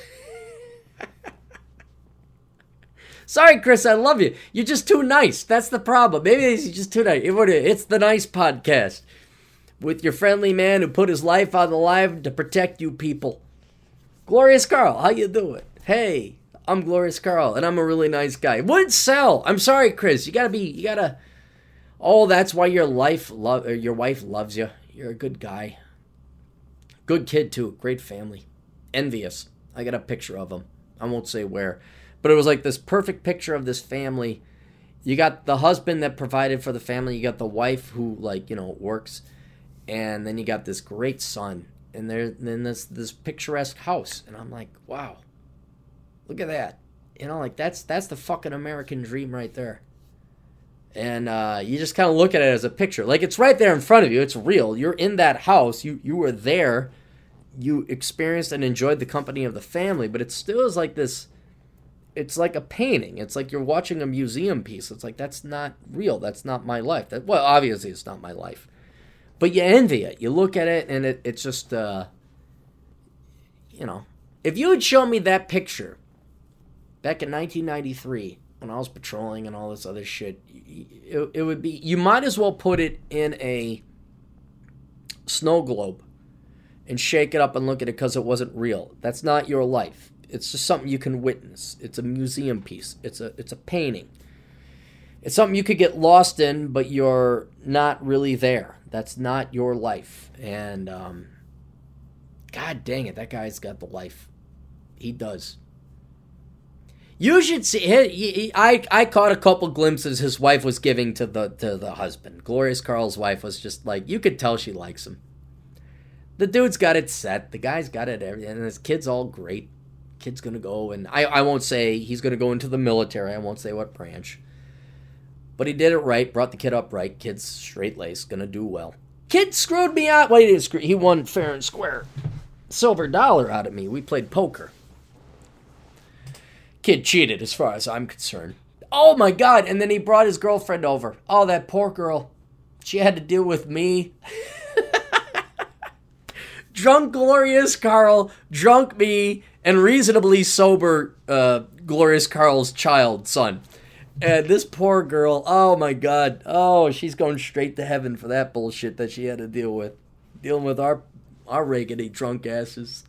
Sorry, Chris, I love you. You're just too nice. That's the problem. Maybe he's just too nice. It's the Nice Podcast with your friendly man who put his life on the line to protect you people. Glorious Carl, how you doing? Hey, I'm Glorious Carl, and I'm a really nice guy. Wouldn't sell. I'm sorry, Chris. You gotta. Oh, that's why your wife loves you. You're a good guy. Good kid, too. Great family. Envious. I got a picture of him. I won't say where. But it was like this perfect picture of this family. You got the husband that provided for the family. You got the wife who, works. And then you got this great son. and they're in this picturesque house, and I'm like, wow, look at that. You know, like that's the fucking American dream right there. And you just kind of look at it as a picture. Like, it's right there in front of you. It's real. You're in that house. You were there. You experienced and enjoyed the company of the family. But it still is like this. It's like a painting. It's like you're watching a museum piece. It's like, that's not real. That's not my life. Well, obviously it's not my life. But you envy it. You look at it, and it's just, you know. If you had shown me that picture back in 1993... when I was patrolling and all this other shit, it would be, you might as well put it in a snow globe and shake it up and look at it because it wasn't real. That's not your life. It's just something you can witness. It's a museum piece. It's a painting. It's something you could get lost in, but you're not really there. That's not your life. And God dang it, that guy's got the life. He does. You should see. I caught a couple glimpses his wife was giving to the husband. Glorious Carl's wife was just like, you could tell she likes him. The dude's got it set. The guy's got it everything. And his kid's all great. Kid's gonna go, and I won't say he's gonna go into the military. I won't say what branch. But he did it right. Brought the kid up right. Kid's straight laced. Gonna do well. Kid screwed me out. Well, he didn't screw. He won fair and square. Silver dollar out of me. We played poker. Kid cheated as far as I'm concerned. Oh my God. And then he brought his girlfriend over. Oh, that poor girl. She had to deal with me. Drunk Glorious Carl, drunk me, and reasonably sober Glorious Carl's son. And this poor girl, oh my God. Oh, she's going straight to heaven for that bullshit that she had to deal with. Dealing with our raggedy drunk asses.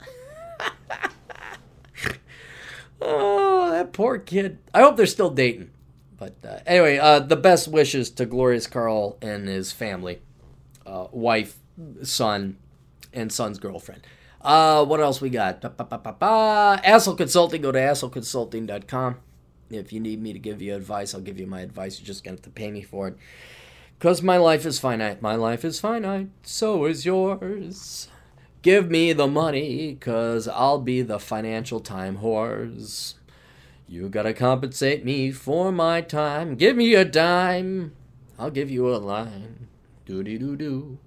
Oh, that poor kid. I hope they're still dating. But anyway, the best wishes to Glorious Carl and his family. Wife, son, and son's girlfriend. What else we got? Assel Consulting. Go to asselconsulting.com. If you need me to give you advice, I'll give you my advice. You're just going to have to pay me for it. Because my life is finite. My life is finite. So is yours. Give me the money, because I'll be the financial time whores. You gotta compensate me for my time. Give me a dime. I'll give you a line. Do-de-do-do.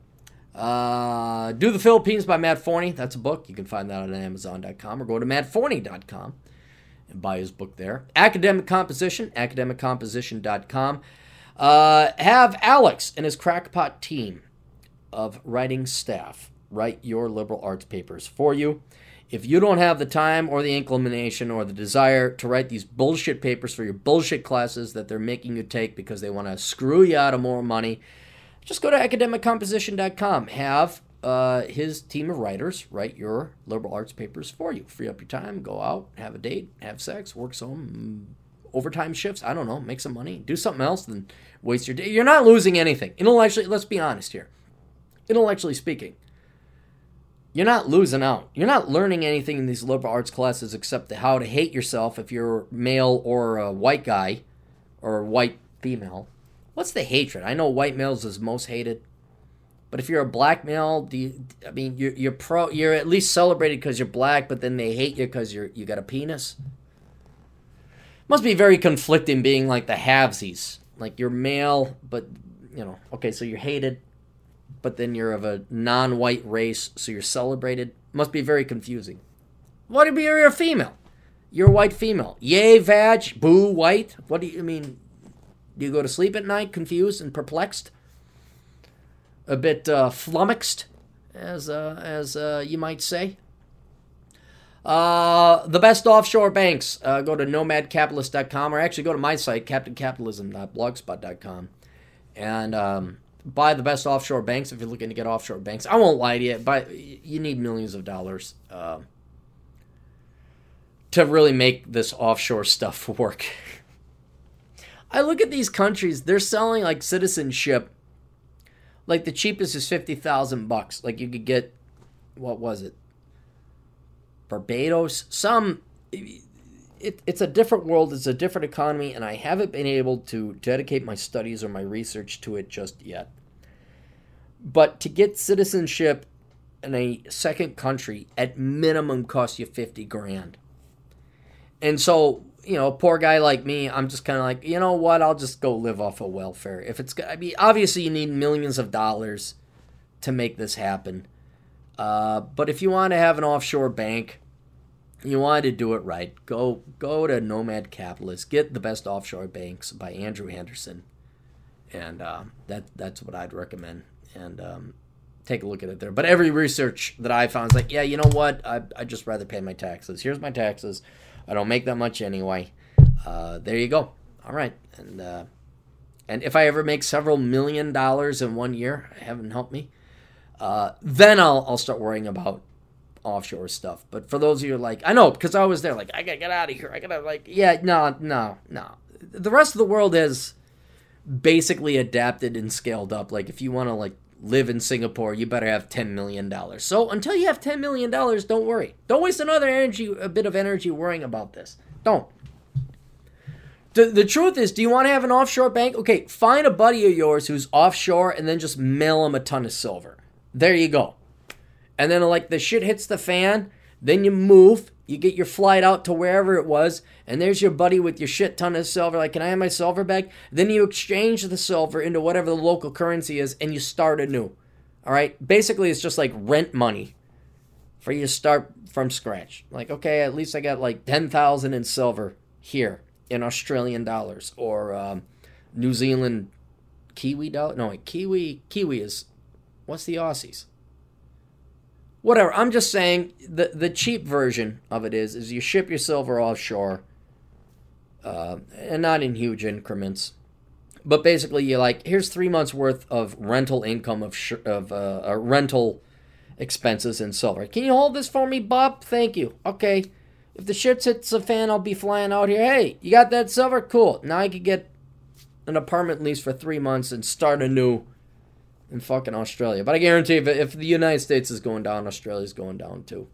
Do the Philippines by Matt Forney. That's a book. You can find that on Amazon.com or go to mattforney.com and buy his book there. Academic Composition, academiccomposition.com. Have Alex and his crackpot team of writing staff write your liberal arts papers for you. If you don't have the time or the inclination or the desire to write these bullshit papers for your bullshit classes that they're making you take because they want to screw you out of more money, just go to academiccomposition.com. Have his team of writers write your liberal arts papers for you. Free up your time, go out, have a date, have sex, work some overtime shifts. I don't know, make some money, do something else than waste your day. You're not losing anything. Intellectually, let's be honest here. Intellectually speaking, you're not losing out. You're not learning anything in these liberal arts classes except how to hate yourself if you're male or a white guy or a white female. What's the hatred? I know white males is most hated, but if you're a black male, you're at least celebrated because you're black, but then they hate you because you got a penis. Must be very conflicting being like the halvesies. Like you're male, but okay, so you're hated. But then you're of a non-white race, so you're celebrated. Must be very confusing. What if you're a female? You're a white female. Yay, vag, boo, white. What do you mean? Do you go to sleep at night confused and perplexed? A bit flummoxed, as you might say. The best offshore banks. Go to nomadcapitalist.com or actually go to my site, captaincapitalism.blogspot.com. And buy the best offshore banks if you're looking to get offshore banks. I won't lie to you, but you need millions of dollars to really make this offshore stuff work. I look at these countries, they're selling like citizenship. Like the cheapest is $50,000. Like you could get, what was it? Barbados? It's a different world, it's a different economy, and I haven't been able to dedicate my studies or my research to it just yet. But to get citizenship in a second country at minimum costs you 50 grand. And so, a poor guy like me, I'm just kind of like, you know what? I'll just go live off of welfare. If it's, obviously you need millions of dollars to make this happen. But if you want to have an offshore bank, you want to do it right, go to Nomad Capitalist, get The Best Offshore Banks by Andrew Henderson, and that's what I'd recommend. And take a look at it there. But every research that I found is like, yeah, you know what? I'd just rather pay my taxes. Here's my taxes. I don't make that much anyway. There you go. All right. And if I ever make several $1 million in 1 year, heaven help me, then I'll start worrying about offshore stuff. But for those of you like, I know, because I was there, like, I gotta get out of here. I gotta, like, yeah, no. The rest of the world has basically adapted and scaled up. Like, if you want to, like, live in Singapore, you better have $10 million. So until you have $10 million, don't worry. Don't waste a bit of energy worrying about this. Don't. The truth is, do you want to have an offshore bank? Okay, find a buddy of yours who's offshore and then just mail him a ton of silver. There you go. And then, like, the shit hits the fan, then you move, you get your flight out to wherever it was, and there's your buddy with your shit ton of silver, like, can I have my silver back? Then you exchange the silver into whatever the local currency is, and you start anew. All right? Basically, it's just like rent money for you to start from scratch. Like, okay, at least I got, like, 10,000 in silver here in Australian dollars, or New Zealand Kiwi dollar. No, wait, Kiwi is, what's the Aussies? Whatever, I'm just saying the cheap version of it is you ship your silver offshore, and not in huge increments, but basically you're like, here's 3 months worth of rental income of rental expenses in silver. Can you hold this for me, Bob? Thank you. Okay, if the shit hits the fan, I'll be flying out here. Hey, you got that silver? Cool. Now I could get an apartment lease for 3 months and start anew in fucking Australia. But I guarantee if the United States is going down, Australia's going down too.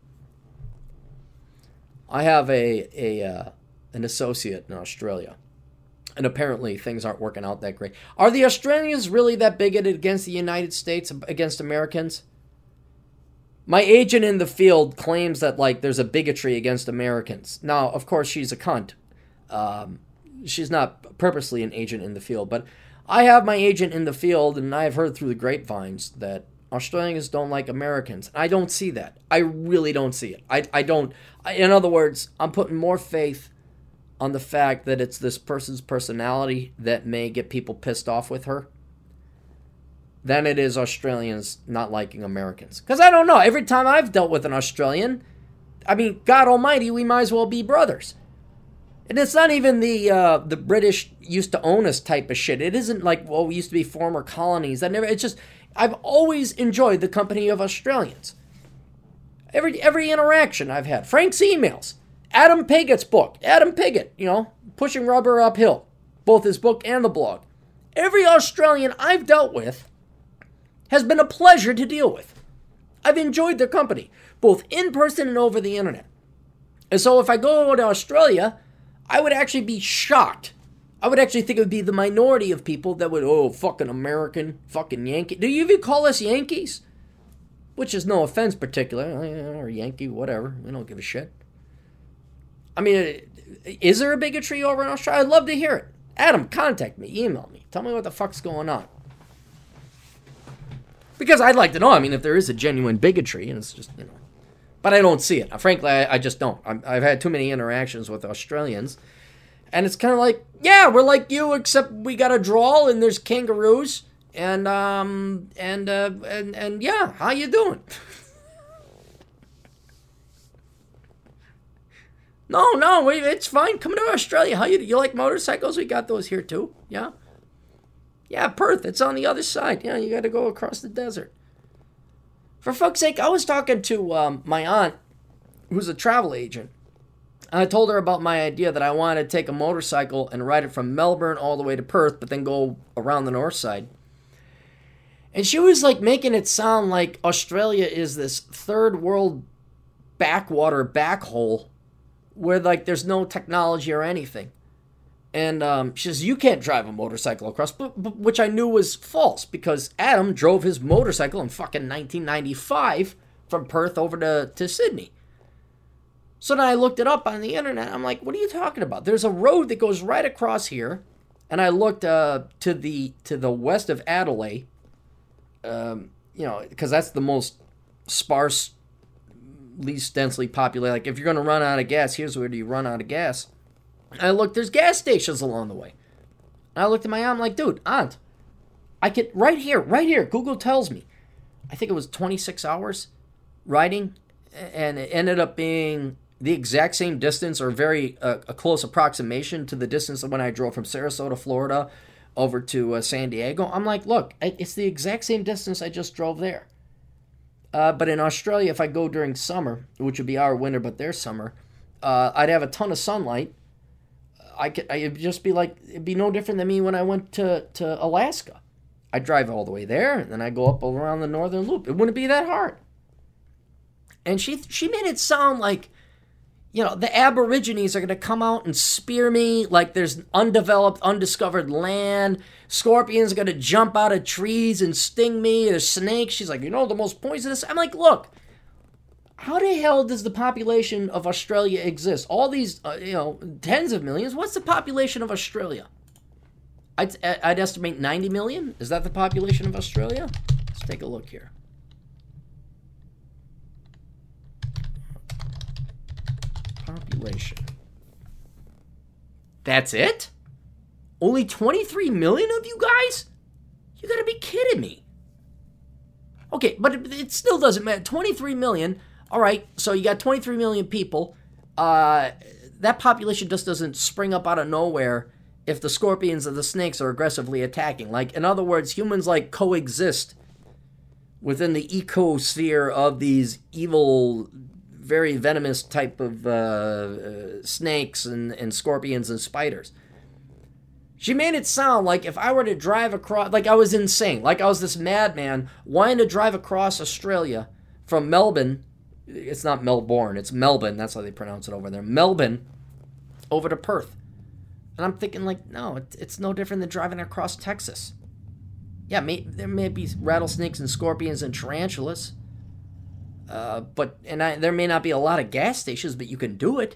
I have an associate in Australia, and apparently things aren't working out that great. Are the Australians really that bigoted against the United States, against Americans? My agent in the field claims that, like, there's a bigotry against Americans. Now, of course, she's a cunt. She's not purposely an agent in the field, but I have my agent in the field, and I've heard through the grapevines that Australians don't like Americans. I don't see that. I really don't see it. I don't. In other words, I'm putting more faith on the fact that it's this person's personality that may get people pissed off with her than it is Australians not liking Americans. Because I don't know. Every time I've dealt with an Australian, I mean, God almighty, we might as well be brothers. And it's not even the British used to own us type of shit. It isn't like, well, we used to be former colonies. It's just, I've always enjoyed the company of Australians. Every interaction I've had. Frank's emails. Adam Piggott's book. Adam Piggott, Pushing Rubber Uphill. Both his book and the blog. Every Australian I've dealt with has been a pleasure to deal with. I've enjoyed their company, both in person and over the internet. And so if I go to Australia, I would actually be shocked. I would actually think it would be the minority of people that would, fucking American, fucking Yankee. Do you even call us Yankees? Which is no offense particular, or Yankee, whatever. We don't give a shit. I mean, is there a bigotry over in Australia? I'd love to hear it. Adam, contact me, email me. Tell me what the fuck's going on. Because I'd like to know, if there is a genuine bigotry, and it's just, But I don't see it. Frankly, I just don't. I've had too many interactions with Australians, and it's kind of like, yeah, we're like you, except we got a drawl, and there's kangaroos, and yeah, how you doing? No, it's fine. Come to Australia. How you like motorcycles? We got those here too. Yeah. Yeah, Perth. It's on the other side. Yeah, you got to go across the desert. For fuck's sake, I was talking to my aunt, who's a travel agent. I told her about my idea that I wanted to take a motorcycle and ride it from Melbourne all the way to Perth, but then go around the north side. And she was like making it sound like Australia is this third world backwater backhole where like there's no technology or anything. And she says, you can't drive a motorcycle across, but which I knew was false because Adam drove his motorcycle in fucking 1995 from Perth over to Sydney. So then I looked it up on the internet. I'm like, what are you talking about? There's a road that goes right across here. And I looked to the west of Adelaide, because that's the most sparse, least densely populated. Like, if you're going to run out of gas, here's where you run out of gas. And I looked, there's gas stations along the way. And I looked at my aunt, I'm like, dude, aunt, I could, right here, Google tells me. I think it was 26 hours riding, and it ended up being the exact same distance, or very a close approximation to the distance when I drove from Sarasota, Florida, over to San Diego. I'm like, look, it's the exact same distance I just drove there. But in Australia, if I go during summer, which would be our winter, but their summer, I'd have a ton of sunlight. I'd just be like, it'd be no different than me when I went to Alaska. I'd drive all the way there, and then I'd go up around the northern loop. It wouldn't be that hard. And she made it sound like, the Aborigines are going to come out and spear me like there's undeveloped, undiscovered land. Scorpions are going to jump out of trees and sting me. There's snakes. She's like, the most poisonous. I'm like, look, how the hell does the population of Australia exist? All these, tens of millions. What's the population of Australia? I'd estimate 90 million. Is that the population of Australia? Let's take a look here. Population. That's it? Only 23 million of you guys? You gotta be kidding me. Okay, but it still doesn't matter. 23 million. All right, so you got 23 million people. That population just doesn't spring up out of nowhere if the scorpions or the snakes are aggressively attacking. Like, in other words, humans coexist within the ecosphere of these evil, very venomous type of snakes and scorpions and spiders. She made it sound like if I were to drive across, like I was insane, like I was this madman wanting to drive across Australia from Melbourne. It's not Melbourne, it's Melbourne, that's how they pronounce it over there. Melbourne over to Perth. And I'm thinking, no, it's no different than driving across Texas. Yeah, there may be rattlesnakes and scorpions and tarantulas. There may not be a lot of gas stations, but you can do it.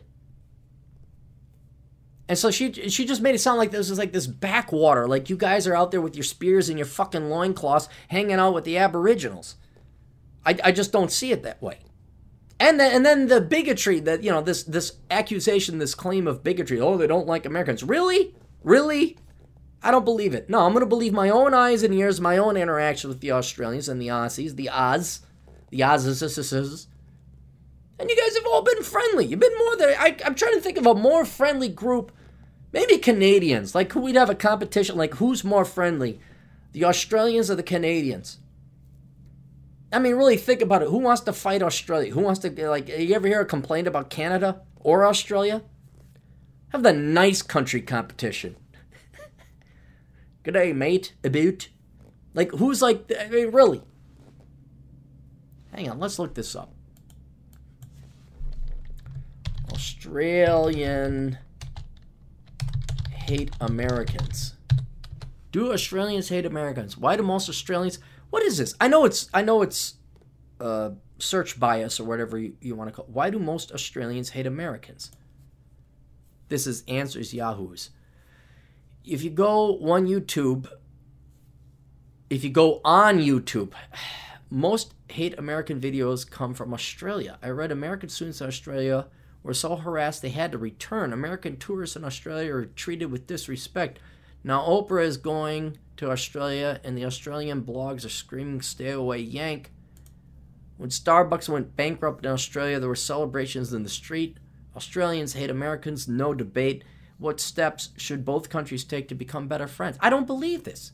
And so she just made it sound like this was like this backwater, like you guys are out there with your spears and your fucking loincloths hanging out with the Aboriginals. I just don't see it that way. And then the bigotry that, this accusation, this claim of bigotry, oh, they don't like Americans. Really? Really? I don't believe it. No, I'm going to believe my own eyes and ears, my own interaction with the Australians and the Aussies, the Oz. The Ozzes. And you guys have all been friendly. You've been more there. I'm trying to think of a more friendly group. Maybe Canadians. Like, who we'd have a competition. Like, who's more friendly? The Australians or the Canadians? I mean, really think about it. Who wants to fight Australia? Who wants to, you ever hear a complaint about Canada or Australia? Have the nice country competition. G'day, mate. About. Who's I mean, really? Hang on, let's look this up. Australian hate Americans. Do Australians hate Americans? Why do most Australians? What is this? I know it's search bias or whatever you want to call it. Why do most Australians hate Americans? This is Answers Yahoo's. If you go on YouTube, most hate American videos come from Australia. I read American students in Australia were so harassed they had to return. American tourists in Australia are treated with disrespect. Now Oprah is going to Australia and the Australian blogs are screaming, "Stay away, Yank." When Starbucks went bankrupt in Australia, there were celebrations in the street. Australians hate Americans, no debate. What steps should both countries take to become better friends? I don't believe this.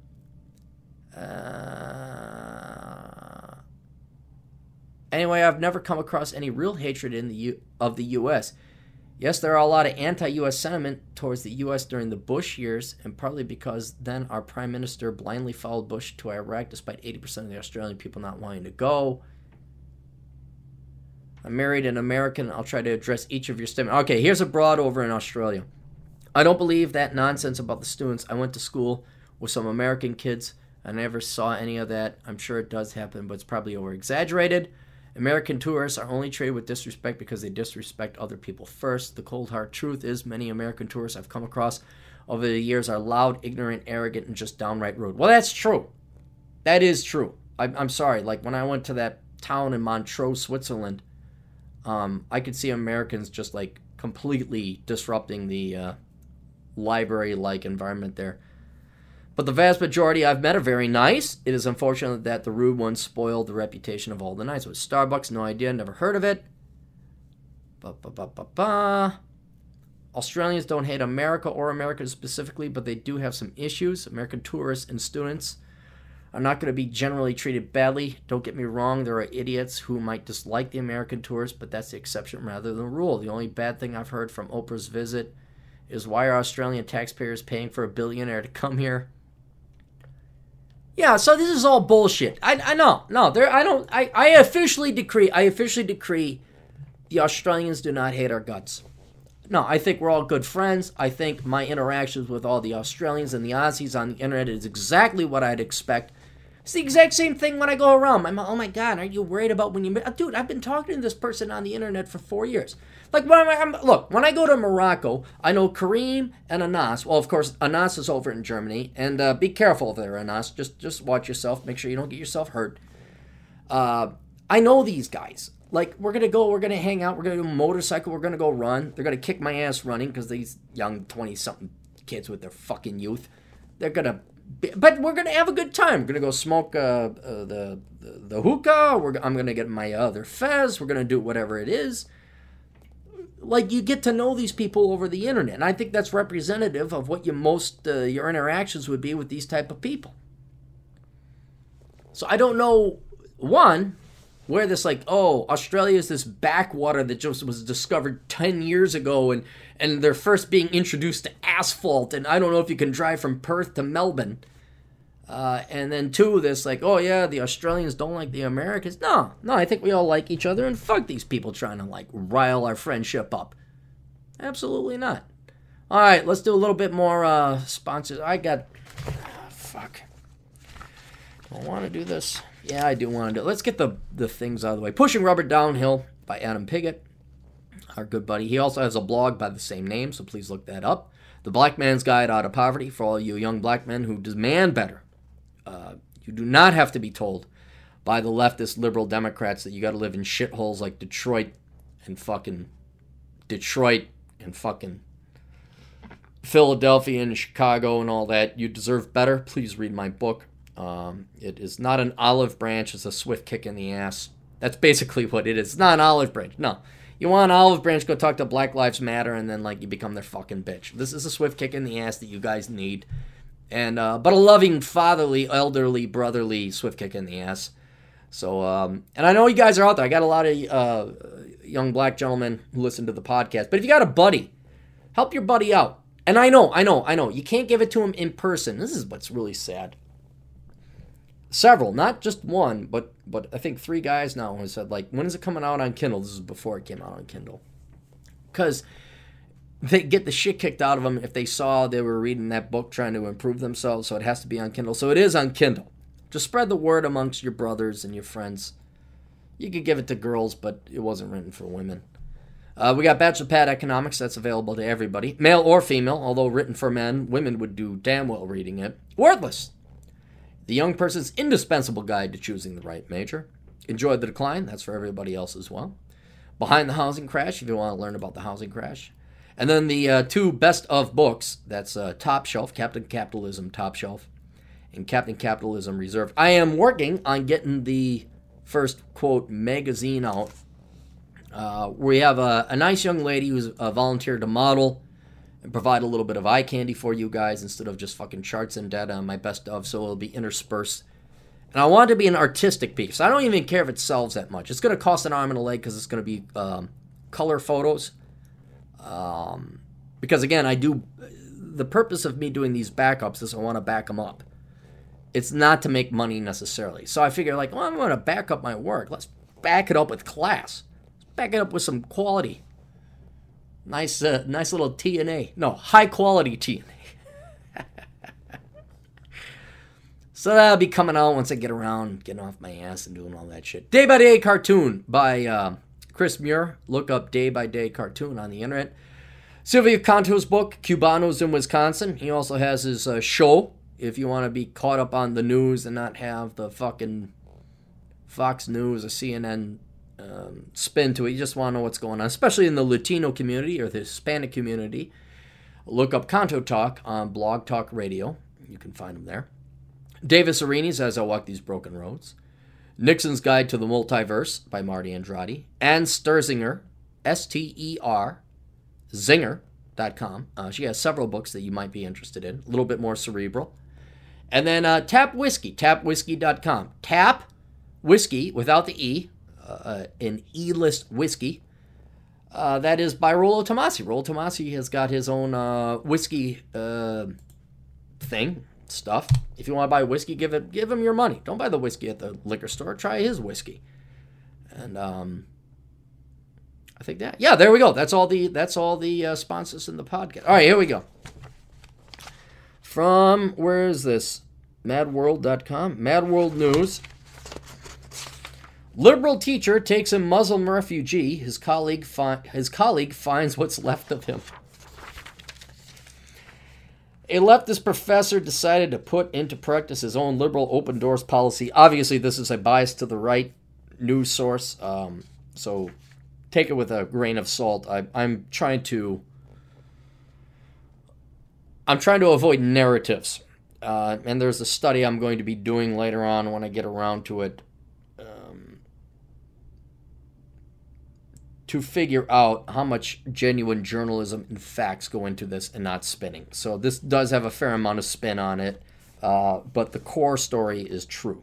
Anyway, I've never come across any real hatred of the U.S. Yes, there are a lot of anti-U.S. sentiment towards the U.S. during the Bush years, and partly because then our Prime Minister blindly followed Bush to Iraq despite 80% of the Australian people not wanting to go. I'm married an American. I'll try to address each of your statements. Okay, here's a broad over in Australia. I don't believe that nonsense about the students. I went to school with some American kids. I never saw any of that. I'm sure it does happen, but it's probably over-exaggerated. American tourists are only treated with disrespect because they disrespect other people first. The cold hard truth is many American tourists I've come across over the years are loud, ignorant, arrogant, and just downright rude. Well, that's true. That is true. I'm sorry. Like, when I went to that town in Montreux, Switzerland, I could see Americans just, like, completely disrupting the library-like environment there. But the vast majority I've met are very nice. It is unfortunate that the rude ones spoiled the reputation of all the nice. With Starbucks, no idea, never heard of it. Australians don't hate America or Americans specifically, but they do have some issues. American tourists and students are not going to be generally treated badly. Don't get me wrong, there are idiots who might dislike the American tourists, but that's the exception rather than the rule. The only bad thing I've heard from Oprah's visit is why are Australian taxpayers paying for a billionaire to come here? Yeah, so this is all bullshit. I know. No, I officially decree the Australians do not hate our guts. No, I think we're all good friends. I think my interactions with all the Australians and the Aussies on the internet is exactly what I'd expect. It's the exact same thing when I go around. I'm, oh my God, are you worried about when you... Dude, I've been talking to this person on the internet for 4 years. Like, look, when I go to Morocco, I know Kareem and Anas. Well, of course, Anas is over in Germany. And be careful over there, Anas. Just watch yourself. Make sure you don't get yourself hurt. I know these guys. Like, we're going to hang out, we're going to do a motorcycle, we're going to go run. They're going to kick my ass running because these young 20-something kids with their fucking youth, they're going to... But we're going to have a good time. We're going to go smoke the hookah. I'm going to get my other fez. We're going to do whatever it is. Like, you get to know these people over the internet. And I think that's representative of what your interactions would be with these type of people. So I don't know, one... where this, like, oh, Australia is this backwater that just was discovered 10 years ago and they're first being introduced to asphalt and I don't know if you can drive from Perth to Melbourne. And then two, this, like, oh yeah, the Australians don't like the Americans. No, I think we all like each other and fuck these people trying to, like, rile our friendship up. Absolutely not. All right, let's do a little bit more sponsors. Fuck. Do I want to do this? Yeah, I do want to do it. Let's get the things out of the way. Pushing Rubber Downhill by Adam Piggott, our good buddy. He also has a blog by the same name, so please look that up. The Black Man's Guide Out of Poverty for all you young black men who demand better. You do not have to be told by the leftist liberal Democrats that you got to live in shitholes like Detroit and fucking Philadelphia and Chicago and all that. You deserve better. Please read my book. It is not an olive branch, it's a swift kick in the ass. That's basically what it is. It's not an olive branch. No. You want an olive branch, go talk to Black Lives Matter, and then, like, you become their fucking bitch. This is a swift kick in the ass that you guys need. And, but a loving, fatherly, elderly, brotherly swift kick in the ass. So, and I know you guys are out there. I got a lot of, young black gentlemen who listen to the podcast. But if you got a buddy, help your buddy out. And I know. You can't give it to him in person. This is what's really sad. Several, not just one, but I think 3 guys now who said, like, when is it coming out on Kindle? This is before it came out on Kindle. Because they get the shit kicked out of them if they saw they were reading that book trying to improve themselves, so it has to be on Kindle. So it is on Kindle. Just spread the word amongst your brothers and your friends. You could give it to girls, but it wasn't written for women. We got Bachelor Pad Economics. That's available to everybody. Male or female, although written for men. Women would do damn well reading it. Worthless. The Young Person's Indispensable Guide to Choosing the Right Major. Enjoy the Decline. That's for everybody else as well. Behind the Housing Crash, if you want to learn about the housing crash. And then the 2 best of books. That's Top Shelf, Captain Capitalism Top Shelf, and Captain Capitalism Reserve. I am working on getting the first, quote, magazine out. We have a nice young lady who's volunteered to model and provide a little bit of eye candy for you guys instead of just fucking charts and data on my best of, so it'll be interspersed. And I want it to be an artistic piece. I don't even care if it sells that much. It's going to cost an arm and a leg because it's going to be color photos. Because, again, the purpose of me doing these backups is I want to back them up. It's not to make money necessarily. So I figure, like, well, I'm going to back up my work. Let's back it up with class. Let's back it up with some quality. Nice little TNA. No, high quality TNA. So that'll be coming out once I get around getting off my ass and doing all that shit. Day by Day Cartoon by Chris Muir. Look up Day by Day Cartoon on the internet. Silvio Canto's book, Cubanos in Wisconsin. He also has his show, if you want to be caught up on the news and not have the fucking Fox News or CNN spin to it. You just want to know what's going on, especially in the Latino community or the Hispanic community. Look up Canto Talk on Blog Talk Radio. You can find him there. Davis Arini's As I Walk These Broken Roads. Nixon's Guide to the Multiverse by Marty Andrade. Ann Sterzinger, S-T-E-R, Zinger.com. She has several books that you might be interested in. A little bit more cerebral. And then Tap Whiskey, tapwhiskey.com. Tap Whiskey, without the E, an E-list whiskey. That is by Rollo Tomasi. Rollo Tomasi has got his own whiskey stuff. If you want to buy whiskey, give him your money. Don't buy the whiskey at the liquor store. Try his whiskey. And I think that, yeah, there we go. That's all the sponsors in the podcast. All right, here we go. From, where is this? Madworld.com. Mad World News. Liberal teacher takes a Muslim refugee. His colleague finds what's left of him. A leftist professor decided to put into practice his own liberal open doors policy. Obviously, this is a bias to the right news source, so take it with a grain of salt. I'm trying to avoid narratives, and there's a study I'm going to be doing later on when I get around to it, to figure out how much genuine journalism and facts go into this and not spinning. So this does have a fair amount of spin on it, but the core story is true,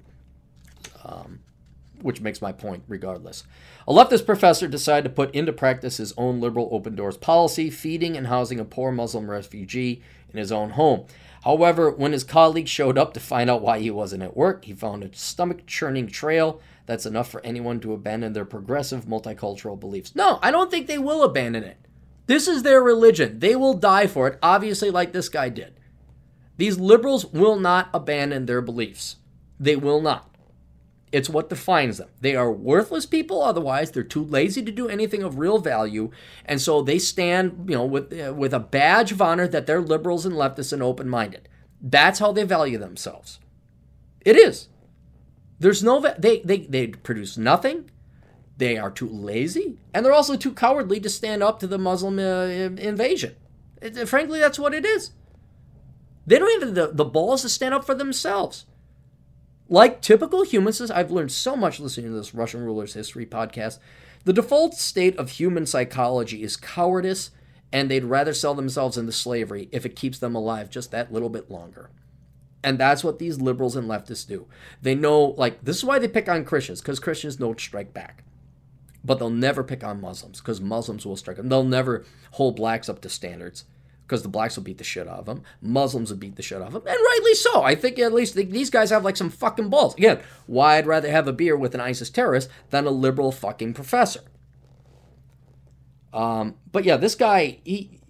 which makes my point regardless. A leftist professor decided to put into practice his own liberal open doors policy, feeding and housing a poor Muslim refugee in his own home. However, when his colleague showed up to find out why he wasn't at work, he found a stomach-churning trail that's enough for anyone to abandon their progressive multicultural beliefs. No, I don't think they will abandon it. This is their religion. They will die for it, obviously like this guy did. These liberals will not abandon their beliefs. They will not. It's what defines them. They are worthless people otherwise. They're too lazy to do anything of real value. And so they stand, with a badge of honor that they're liberals and leftists and open-minded. That's how they value themselves. It is. There's no, they produce nothing. They are too lazy. And they're also too cowardly to stand up to the Muslim invasion. Frankly, that's what it is. They don't have the balls to stand up for themselves. Like typical humans, I've learned so much listening to this Russian Rulers History podcast. The default state of human psychology is cowardice, and they'd rather sell themselves into slavery if it keeps them alive just that little bit longer. And that's what these liberals and leftists do. They know, this is why they pick on Christians, because Christians don't strike back. But they'll never pick on Muslims, because Muslims will strike them. They'll never hold blacks up to standards, because the blacks will beat the shit out of them. Muslims will beat the shit out of them. And rightly so. I think at least these guys have some fucking balls. Again, why I'd rather have a beer with an ISIS terrorist than a liberal fucking professor. But yeah, this guy,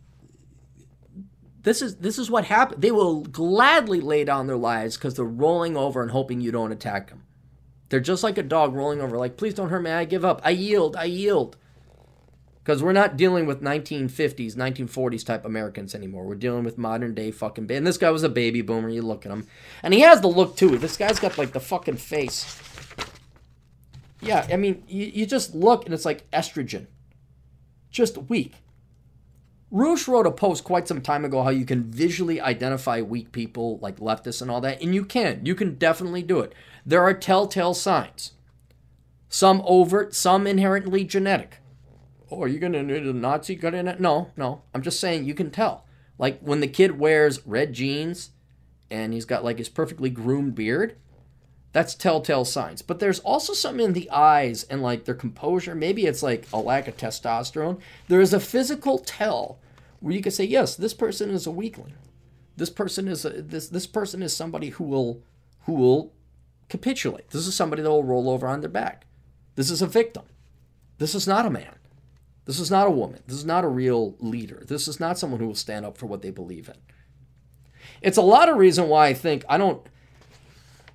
this is what happened. They will gladly lay down their lives because they're rolling over and hoping you don't attack them. They're just like a dog rolling over, please don't hurt me, I give up, I yield. Because we're not dealing with 1950s, 1940s type Americans anymore. We're dealing with modern day fucking and this guy was a baby boomer. You look at him. And he has the look too. This guy's got the fucking face. Yeah, I mean, you just look and it's like estrogen. Just weak. Roosh wrote a post quite some time ago how you can visually identify weak people like leftists and all that. And you can. You can definitely do it. There are telltale signs. Some overt, some inherently genetic. Oh, are you going to need a Nazi gun in it? No. I'm just saying you can tell. When the kid wears red jeans and he's got his perfectly groomed beard, that's telltale signs. But there's also something in the eyes and their composure. Maybe it's a lack of testosterone. There is a physical tell where you can say, yes, this person is a weakling. This person is this person is somebody who will capitulate. This is somebody that will roll over on their back. This is a victim. This is not a man. This is not a woman. This is not a real leader. This is not someone who will stand up for what they believe in. It's a lot of reason why I think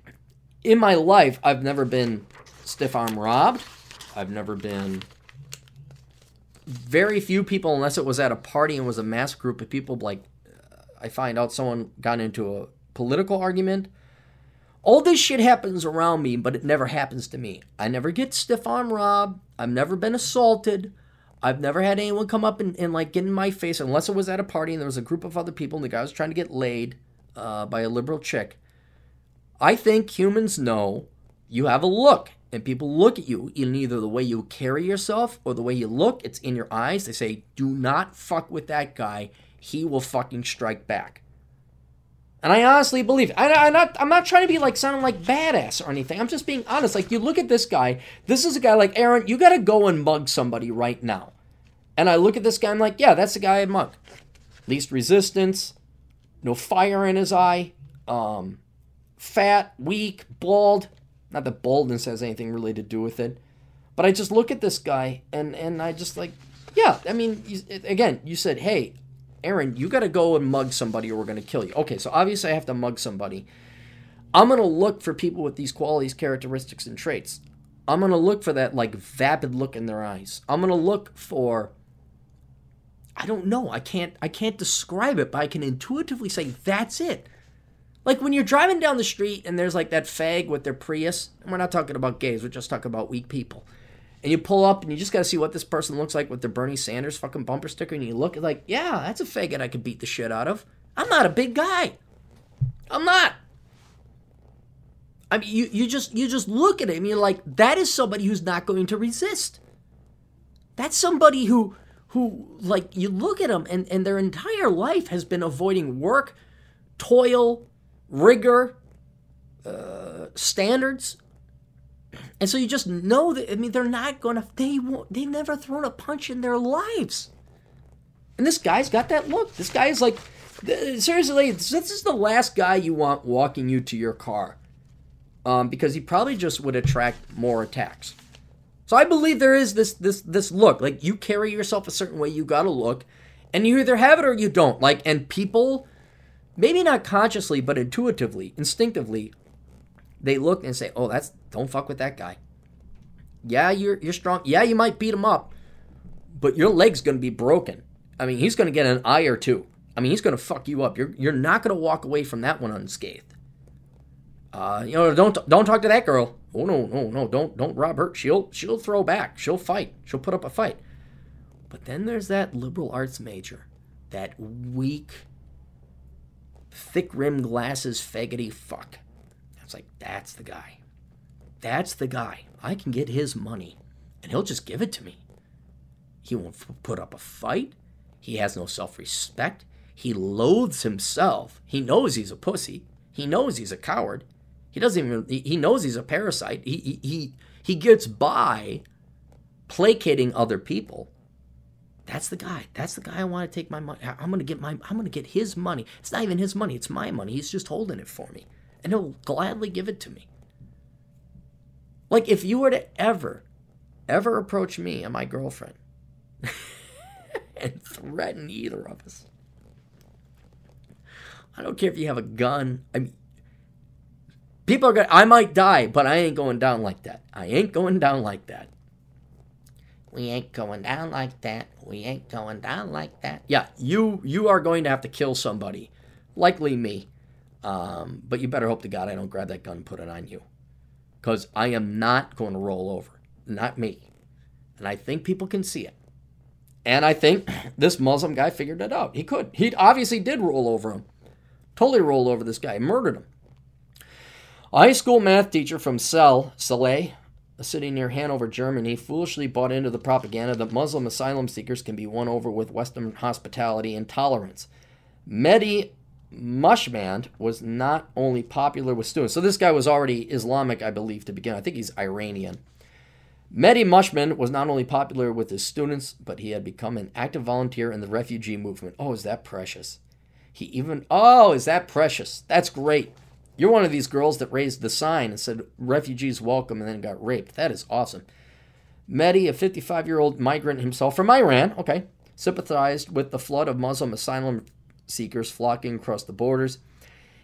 in my life, I've never been stiff arm robbed. I've never been... Very few people, unless it was at a party and was a mass group of people, like I find out someone got into a political argument. All this shit happens around me, but it never happens to me. I never get stiff arm robbed. I've never been assaulted. I've never had anyone come up and like get in my face, unless it was at a party and there was a group of other people and the guy was trying to get laid by a liberal chick. I think humans know you have a look, and people look at you in either the way you carry yourself or the way you look. It's in your eyes. They say, do not fuck with that guy. He will fucking strike back. And I honestly believe it. I'm not trying to be like sounding like badass or anything. I'm just being honest. Like, you look at this guy. This is a guy like, Aaron, you got to go and mug somebody right now. And I look at this guy, I'm like, yeah, that's the guy I'd mug. Least resistance, no fire in his eye, fat, weak, bald. Not that baldness has anything really to do with it. But I just look at this guy, and I just like, yeah, I mean, again, you said, hey, Aaron, you got to go and mug somebody or we're going to kill you. Okay, so obviously I have to mug somebody. I'm going to look for people with these qualities, characteristics, and traits. I'm going to look for that, like, vapid look in their eyes. I'm going to look for... I don't know. I can't describe it, but I can intuitively say that's it. Like when you're driving down the street and there's like that fag with their Prius, and we're not talking about gays, we're just talking about weak people. And you pull up and you just got to see what this person looks like with their Bernie Sanders fucking bumper sticker, and you look like, yeah, that's a faggot I could beat the shit out of. I'm not a big guy. I'm not. I mean, you just look at him and you're like, that is somebody who's not going to resist. That's somebody who like, you look at them and their entire life has been avoiding work, toil, rigor, standards. And so you just know that, I mean, they're not going to, they've never thrown a punch in their lives. And this guy's got that look. This guy is like, seriously, this is the last guy you want walking you to your car. Because he probably just would attract more attacks. So I believe there is this look. Like, you carry yourself a certain way, you gotta look. And you either have it or you don't. Like, and people, maybe not consciously, but intuitively, instinctively, they look and say, oh, don't fuck with that guy. Yeah, you're strong. Yeah, you might beat him up. But your leg's gonna be broken. I mean, he's gonna get an eye or two. I mean, he's gonna fuck you up. You're not gonna walk away from that one unscathed. Don't talk to that girl. Oh, no, don't rob her. She'll throw back. She'll fight. She'll put up a fight. But then there's that liberal arts major, that weak, thick-rimmed glasses, faggoty fuck. It's like, that's the guy. That's the guy. I can get his money, and he'll just give it to me. He won't put up a fight. He has no self-respect. He loathes himself. He knows he's a pussy. He knows he's a coward. He knows he's a parasite. He gets by placating other people. That's the guy. That's the guy I want to take my money. I'm going to get his money. It's not even his money. It's my money. He's just holding it for me. And he'll gladly give it to me. Like, if you were to ever approach me and my girlfriend and threaten either of us, I don't care if you have a gun. I mean, people are going to, I might die, but I ain't going down like that. I ain't going down like that. We ain't going down like that. We ain't going down like that. Yeah, you are going to have to kill somebody. Likely me. But you better hope to God I don't grab that gun and put it on you. Because I am not going to roll over. Not me. And I think people can see it. And I think this Muslim guy figured it out. He could. He obviously did roll over him. Totally rolled over this guy. Murdered him. A high school math teacher from Celle, a city near Hanover, Germany, foolishly bought into the propaganda that Muslim asylum seekers can be won over with Western hospitality and tolerance. Mehdi Mushmand was not only popular with students. So this guy was already Islamic, I believe, to begin. I think he's Iranian. Mehdi Mushmand was not only popular with his students, but he had become an active volunteer in the refugee movement. Oh, is that precious? Is that precious? That's great. You're one of these girls that raised the sign and said, refugees welcome, and then got raped. That is awesome. Mehdi, a 55-year-old migrant himself from Iran, sympathized with the flood of Muslim asylum seekers flocking across the borders.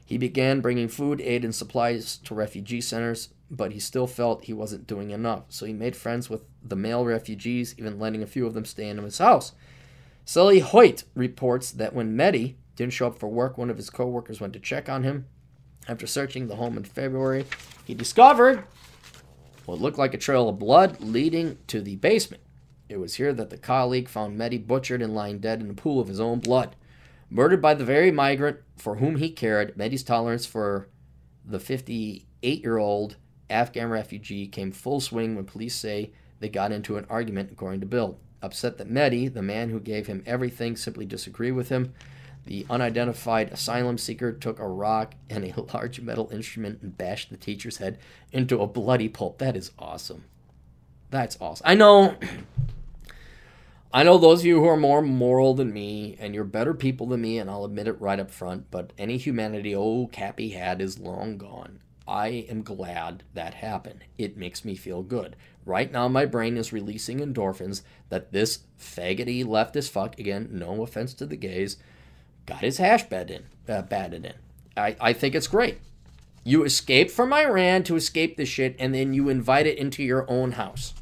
He began bringing food, aid, and supplies to refugee centers, but he still felt he wasn't doing enough. So he made friends with the male refugees, even letting a few of them stay in his house. Sally Hoyt reports that when Mehdi didn't show up for work, one of his co-workers went to check on him. After searching the home in February, he discovered what looked like a trail of blood leading to the basement. It was here that the colleague found Mehdi butchered and lying dead in a pool of his own blood. Murdered by the very migrant for whom he cared, Mehdi's tolerance for the 58-year-old Afghan refugee came full swing when police say they got into an argument, according to Bill. Upset that Mehdi, the man who gave him everything, simply disagreed with him, the unidentified asylum seeker took a rock and a large metal instrument and bashed the teacher's head into a bloody pulp. That is awesome. That's awesome. I know those of you who are more moral than me, and you're better people than me, and I'll admit it right up front, but any humanity Cappy had is long gone. I am glad that happened. It makes me feel good. Right now, my brain is releasing endorphins that this faggoty leftist fuck, again, no offense to the gays, got his hash batted in. I think it's great. You escape from Iran to escape this shit, and then you invite it into your own house.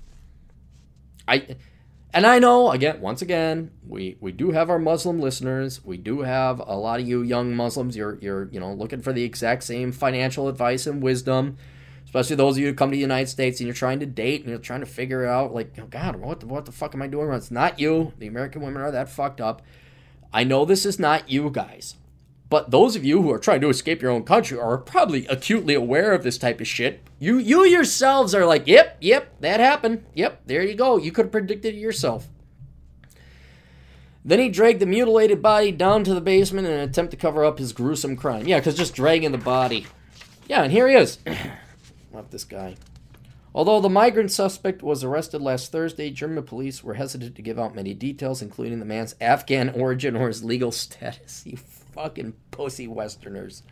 And I know, once again, we do have our Muslim listeners. We do have a lot of you young Muslims. You're looking for the exact same financial advice and wisdom, especially those of you who come to the United States and you're trying to date and you're trying to figure out, like, oh God, what the fuck am I doing wrong? It's not you. The American women are that fucked up. I know this is not you guys, but those of you who are trying to escape your own country are probably acutely aware of this type of shit. You yourselves are like, yep, that happened. Yep, there you go. You could have predicted it yourself. Then he dragged the mutilated body down to the basement in an attempt to cover up his gruesome crime. Yeah, because just dragging the body. Yeah, and here he is. Love this guy. Although the migrant suspect was arrested last Thursday, German police were hesitant to give out many details, including the man's Afghan origin or his legal status. You fucking pussy Westerners.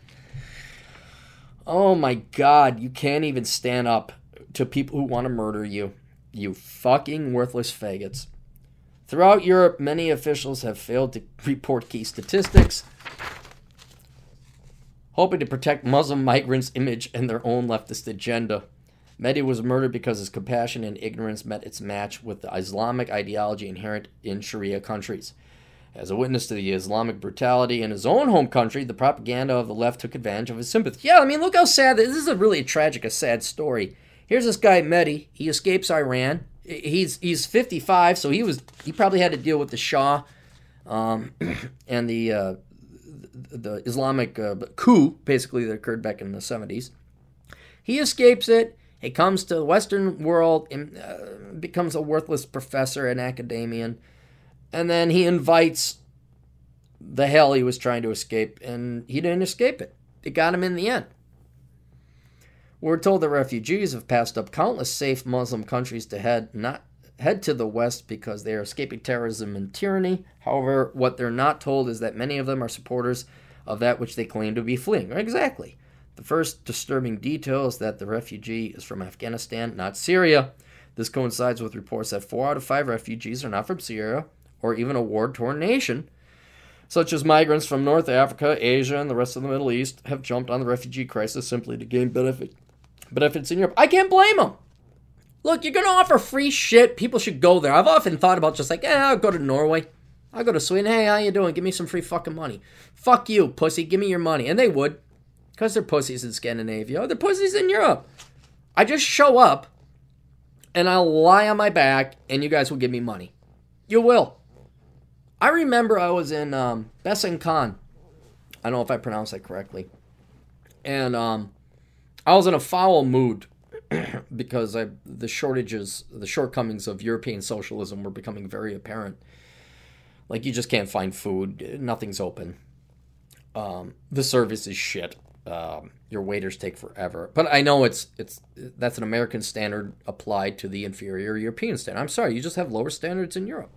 Oh my God, you can't even stand up to people who want to murder you. You fucking worthless faggots. Throughout Europe, many officials have failed to report key statistics, hoping to protect Muslim migrants' image and their own leftist agenda. Mehdi was murdered because his compassion and ignorance met its match with the Islamic ideology inherent in Sharia countries. As a witness to the Islamic brutality in his own home country, the propaganda of the left took advantage of his sympathy. Yeah, I mean, look how sad. This is a sad story. Here's this guy, Mehdi. He escapes Iran. He's 55, so he probably had to deal with the Shah and the Islamic coup, basically, that occurred back in the 70s. He escapes it. He comes to the Western world and becomes a worthless professor and academician. And then he invites the hell he was trying to escape, and he didn't escape it. It got him in the end. We're told that refugees have passed up countless safe Muslim countries to head to the West because they are escaping terrorism and tyranny. However, what they're not told is that many of them are supporters of that which they claim to be fleeing. Exactly. The first disturbing detail is that the refugee is from Afghanistan, not Syria. This coincides with reports that 4 out of 5 refugees are not from Syria or even a war-torn nation, such as migrants from North Africa, Asia, and the rest of the Middle East have jumped on the refugee crisis simply to gain benefits in Europe. I can't blame them. Look, you're going to offer free shit. People should go there. I've often thought about just like, I'll go to Norway. I'll go to Sweden. Hey, how you doing? Give me some free fucking money. Fuck you, pussy. Give me your money. And they would. Because they're pussies in Scandinavia. They're pussies in Europe. I just show up, and I'll lie on my back, and you guys will give me money. You will. I remember I was in Besançon. I don't know if I pronounced that correctly. And I was in a foul mood because the shortcomings of European socialism were becoming very apparent. Like, you just can't find food. Nothing's open. The service is shit. Your waiters take forever. But I know that's an American standard applied to the inferior European standard. I'm sorry, you just have lower standards in Europe.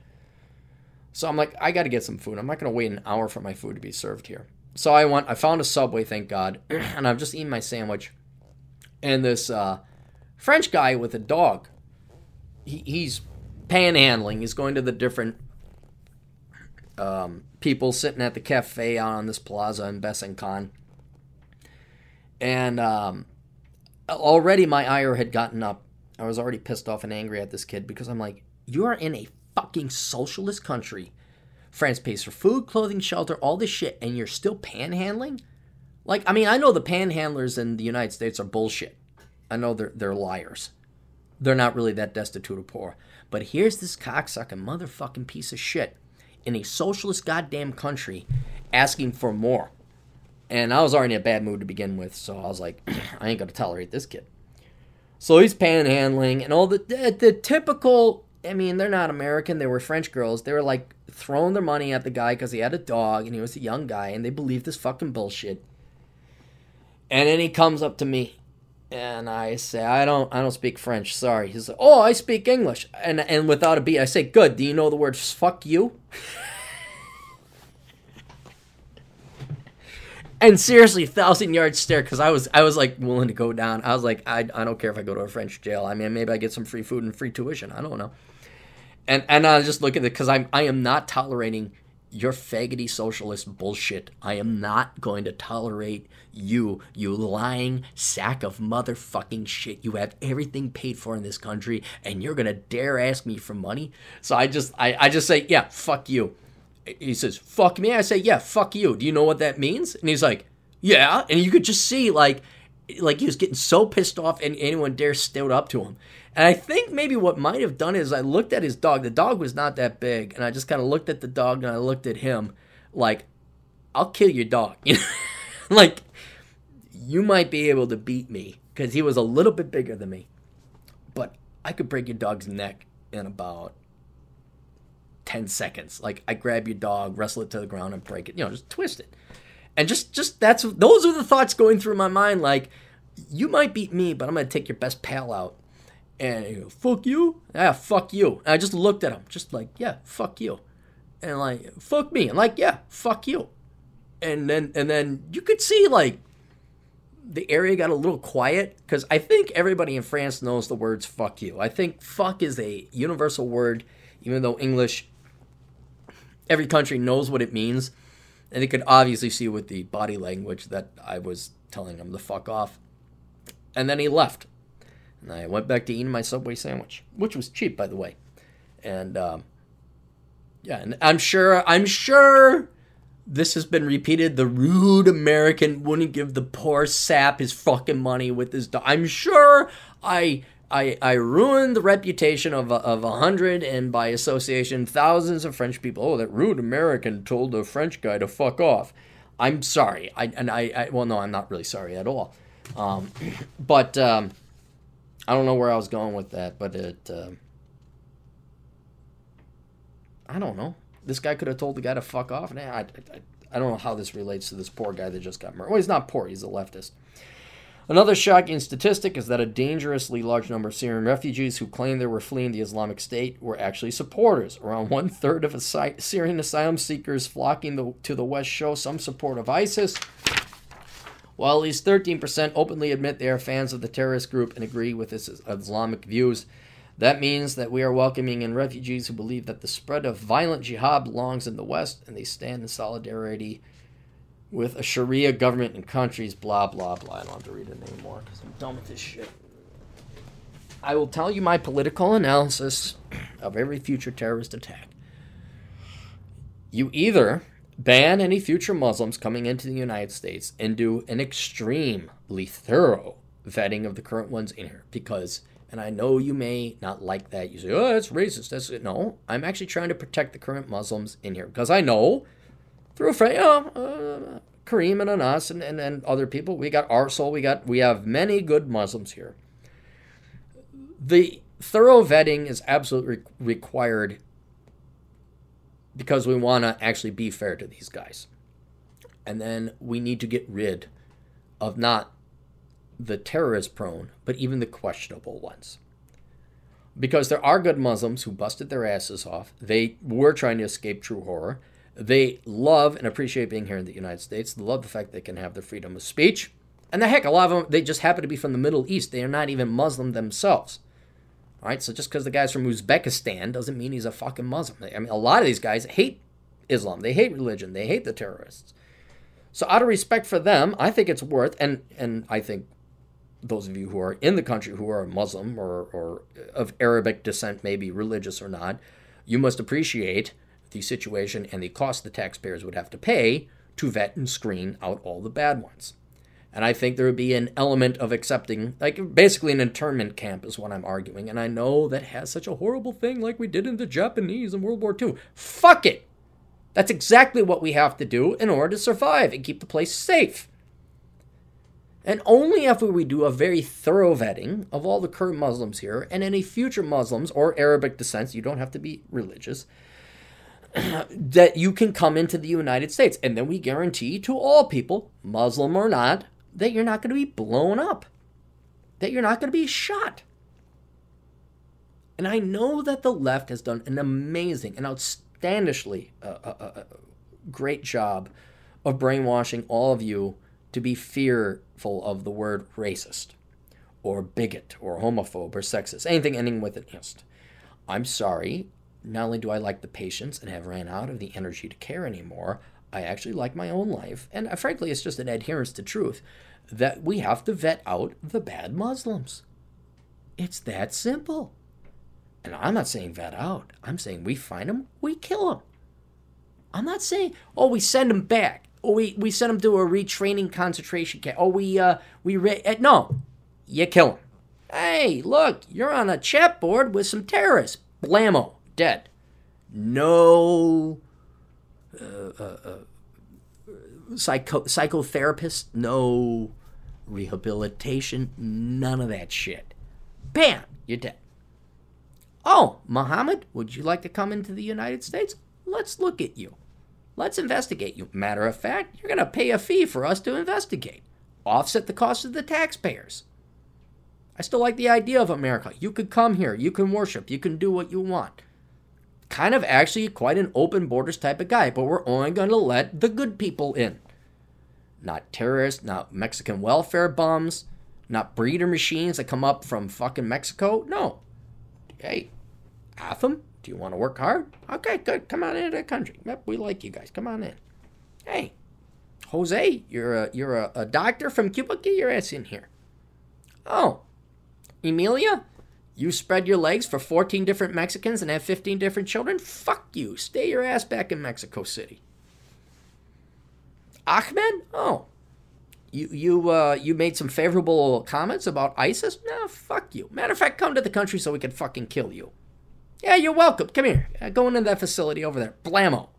So I'm like, I got to get some food. I'm not going to wait an hour for my food to be served here. So I found a Subway, thank God, and I've just eaten my sandwich. And this French guy with a dog, he's panhandling. He's going to the different people sitting at the cafe out on this plaza in Besançon. And already my ire had gotten up. I was already pissed off and angry at this kid because I'm like, you are in a fucking socialist country. France pays for food, clothing, shelter, all this shit, and you're still panhandling? Like, I mean, I know the panhandlers in the United States are bullshit. I know they're liars. They're not really that destitute or poor. But here's this cocksucking motherfucking piece of shit in a socialist goddamn country asking for more. And I was already in a bad mood to begin with, so I was like, I ain't gonna tolerate this kid. So he's panhandling and all the typical, I mean, they're not American, they were French girls. They were like throwing their money at the guy because he had a dog and he was a young guy and they believed this fucking bullshit. And then he comes up to me and I say, I don't speak French, sorry. He's like, oh, I speak English. And without a beat, I say, good, do you know the word fuck you? And seriously, 1,000-yard stare, because I was like willing to go down. I was like, I don't care if I go to a French jail. I mean, maybe I get some free food and free tuition. I don't know. And I just look at it, because I am not tolerating your faggoty socialist bullshit. I am not going to tolerate you lying sack of motherfucking shit. You have everything paid for in this country, and you're going to dare ask me for money? So I just say, yeah, fuck you. He says, fuck me. I say, yeah, fuck you. Do you know what that means? And he's like, yeah. And you could just see, like he was getting so pissed off and anyone dare stood up to him. And I think maybe what might have done is I looked at his dog. The dog was not that big. And I just kind of looked at the dog and I looked at him like, I'll kill your dog. Like, you might be able to beat me because he was a little bit bigger than me. But I could break your dog's neck in about 10 seconds. Like, I grab your dog, wrestle it to the ground, and break it. Just twist it. And just those are the thoughts going through my mind. Like, you might beat me, but I'm going to take your best pal out. And he goes, fuck you? Yeah, fuck you. And I just looked at him, just like, yeah, fuck you. And like, fuck me. I'm like, yeah, fuck you. And then you could see, like, the area got a little quiet, because I think everybody in France knows the words fuck you. I think fuck is a universal word, even though English, every country knows what it means. And they could obviously see with the body language that I was telling him to fuck off. And then he left. And I went back to eating my Subway sandwich, which was cheap, by the way. And, yeah, and I'm sure this has been repeated. The rude American wouldn't give the poor sap his fucking money with his dog. I'm sure I ruined the reputation of 100 and by association thousands of French people. Oh, that rude American told a French guy to fuck off. I'm sorry. Well, no, I'm not really sorry at all. But I don't know where I was going with that, but I don't know. This guy could have told the guy to fuck off. I don't know how this relates to this poor guy that just got murdered. Well, he's not poor. He's a leftist. Another shocking statistic is that a dangerously large number of Syrian refugees who claimed they were fleeing the Islamic State were actually supporters. Around 1/3 of Syrian asylum seekers flocking to the West show some support of ISIS, while at least 13% openly admit they are fans of the terrorist group and agree with its Islamic views. That means that we are welcoming in refugees who believe that the spread of violent jihad belongs in the West, and they stand in solidarity with a Sharia government in countries, blah, blah, blah. I don't have to read it anymore because I'm done with this shit. I will tell you my political analysis of every future terrorist attack. You either ban any future Muslims coming into the United States and do an extremely thorough vetting of the current ones in here, because, and I know you may not like that. You say, oh, that's racist. That's it. No, I'm actually trying to protect the current Muslims in here, because I know through a friend, Kareem and Anas and other people, we got Arsal, we have many good Muslims here. The thorough vetting is absolutely required because we want to actually be fair to these guys. And then we need to get rid of not the terrorist prone, but even the questionable ones. Because there are good Muslims who busted their asses off. They were trying to escape true horror. They love and appreciate being here in the United States. They love the fact they can have their freedom of speech. And the heck, a lot of them, they just happen to be from the Middle East. They are not even Muslim themselves. All right, so just because the guy's from Uzbekistan doesn't mean he's a fucking Muslim. I mean, a lot of these guys hate Islam. They hate religion. They hate the terrorists. So out of respect for them, I think it's worth, and I think those of you who are in the country who are Muslim or of Arabic descent, maybe religious or not, you must appreciate the situation and the cost the taxpayers would have to pay to vet and screen out all the bad ones. And I think there would be an element of accepting, like basically an internment camp is what I'm arguing. And I know that has such a horrible thing like we did in the Japanese in World War II. Fuck it! That's exactly what we have to do in order to survive and keep the place safe. And only after we do a very thorough vetting of all the current Muslims here and any future Muslims or Arabic descent, you don't have to be religious, that you can come into the United States. And then we guarantee to all people, Muslim or not, that you're not going to be blown up, that you're not going to be shot. And I know that the left has done an amazing and outstandishly great job of brainwashing all of you to be fearful of the word racist or bigot or homophobe or sexist, anything ending with an ist. I'm sorry, not only do I lack the patience and have ran out of the energy to care anymore, I actually like my own life. And frankly, it's just an adherence to truth that we have to vet out the bad Muslims. It's that simple. And I'm not saying vet out. I'm saying we find them, we kill them. I'm not saying, oh, we send them back. Or we send them to a retraining concentration camp. Oh, no, you kill them. Hey, look, you're on a chat board with some terrorists. Blammo, dead. No psychotherapist, no rehabilitation, none of that shit. Bam, you're dead. Oh, Muhammad, would you like to come into the United States? Let's look at you. Let's investigate you. Matter of fact, you're going to pay a fee for us to investigate. Offset the cost of the taxpayers. I still like the idea of America. You could come here. You can worship. You can do what you want. Kind of actually quite an open borders type of guy, but we're only going to let the good people in. Not terrorists, not Mexican welfare bums, not breeder machines that come up from fucking Mexico. No. Hey, Atham, do you want to work hard? Okay, good. Come on into the country. Yep, we like you guys. Come on in. Hey, Jose, you're a doctor from Cuba. Get your ass in here. Oh, Emilia, you spread your legs for 14 different Mexicans and have 15 different children? Fuck you. Stay your ass back in Mexico City. Ahmed? Oh, you made some favorable comments about ISIS? No, fuck you. Matter of fact, come to the country so we can fucking kill you. Yeah, you're welcome. Come here. Go into that facility over there. Blammo.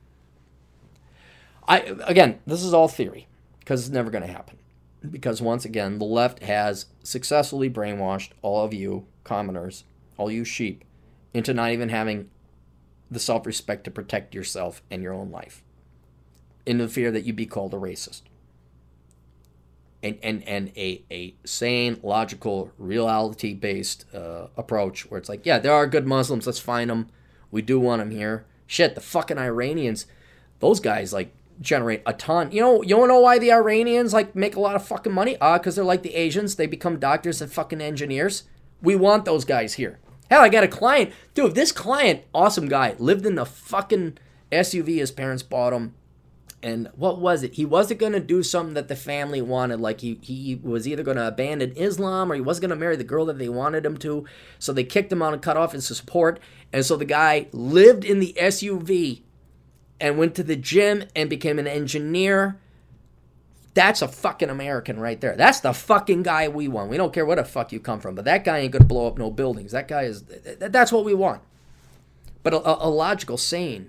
Again, this is all theory, because it's never going to happen. Because once again, the left has successfully brainwashed all of you commoners, all you sheep, into not even having the self-respect to protect yourself and your own life, in the fear that you'd be called a racist. And a sane, logical, reality-based approach where it's like, yeah, there are good Muslims, let's find them. We do want them here. Shit, the fucking Iranians, those guys, like, generate a ton. You don't know why the Iranians, like, make a lot of fucking money? Because they're like the Asians. They become doctors and fucking engineers. We want those guys here. Hell, I got a client. Dude, this client, awesome guy, lived in the fucking SUV his parents bought him. And what was it? He wasn't going to do something that the family wanted. Like, he was either going to abandon Islam or he wasn't going to marry the girl that they wanted him to. So they kicked him out and cut off his support. And so the guy lived in the SUV and went to the gym and became an engineer. That's a fucking American right there. That's the fucking guy we want. We don't care where the fuck you come from. But that guy ain't going to blow up no buildings. That guy is... That's what we want. But a logical, sane,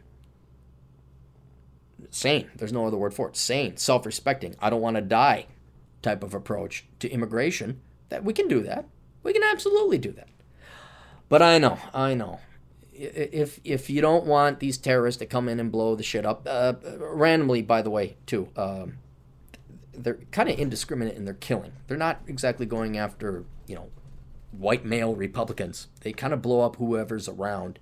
there's no other word for it, sane, self-respecting, I don't want to die type of approach to immigration, that we can do that. We can absolutely do that. But I know. If you don't want these terrorists to come in and blow the shit up, randomly, by the way, too, they're kind of indiscriminate in their killing. They're not exactly going after, white male Republicans. They kind of blow up whoever's around.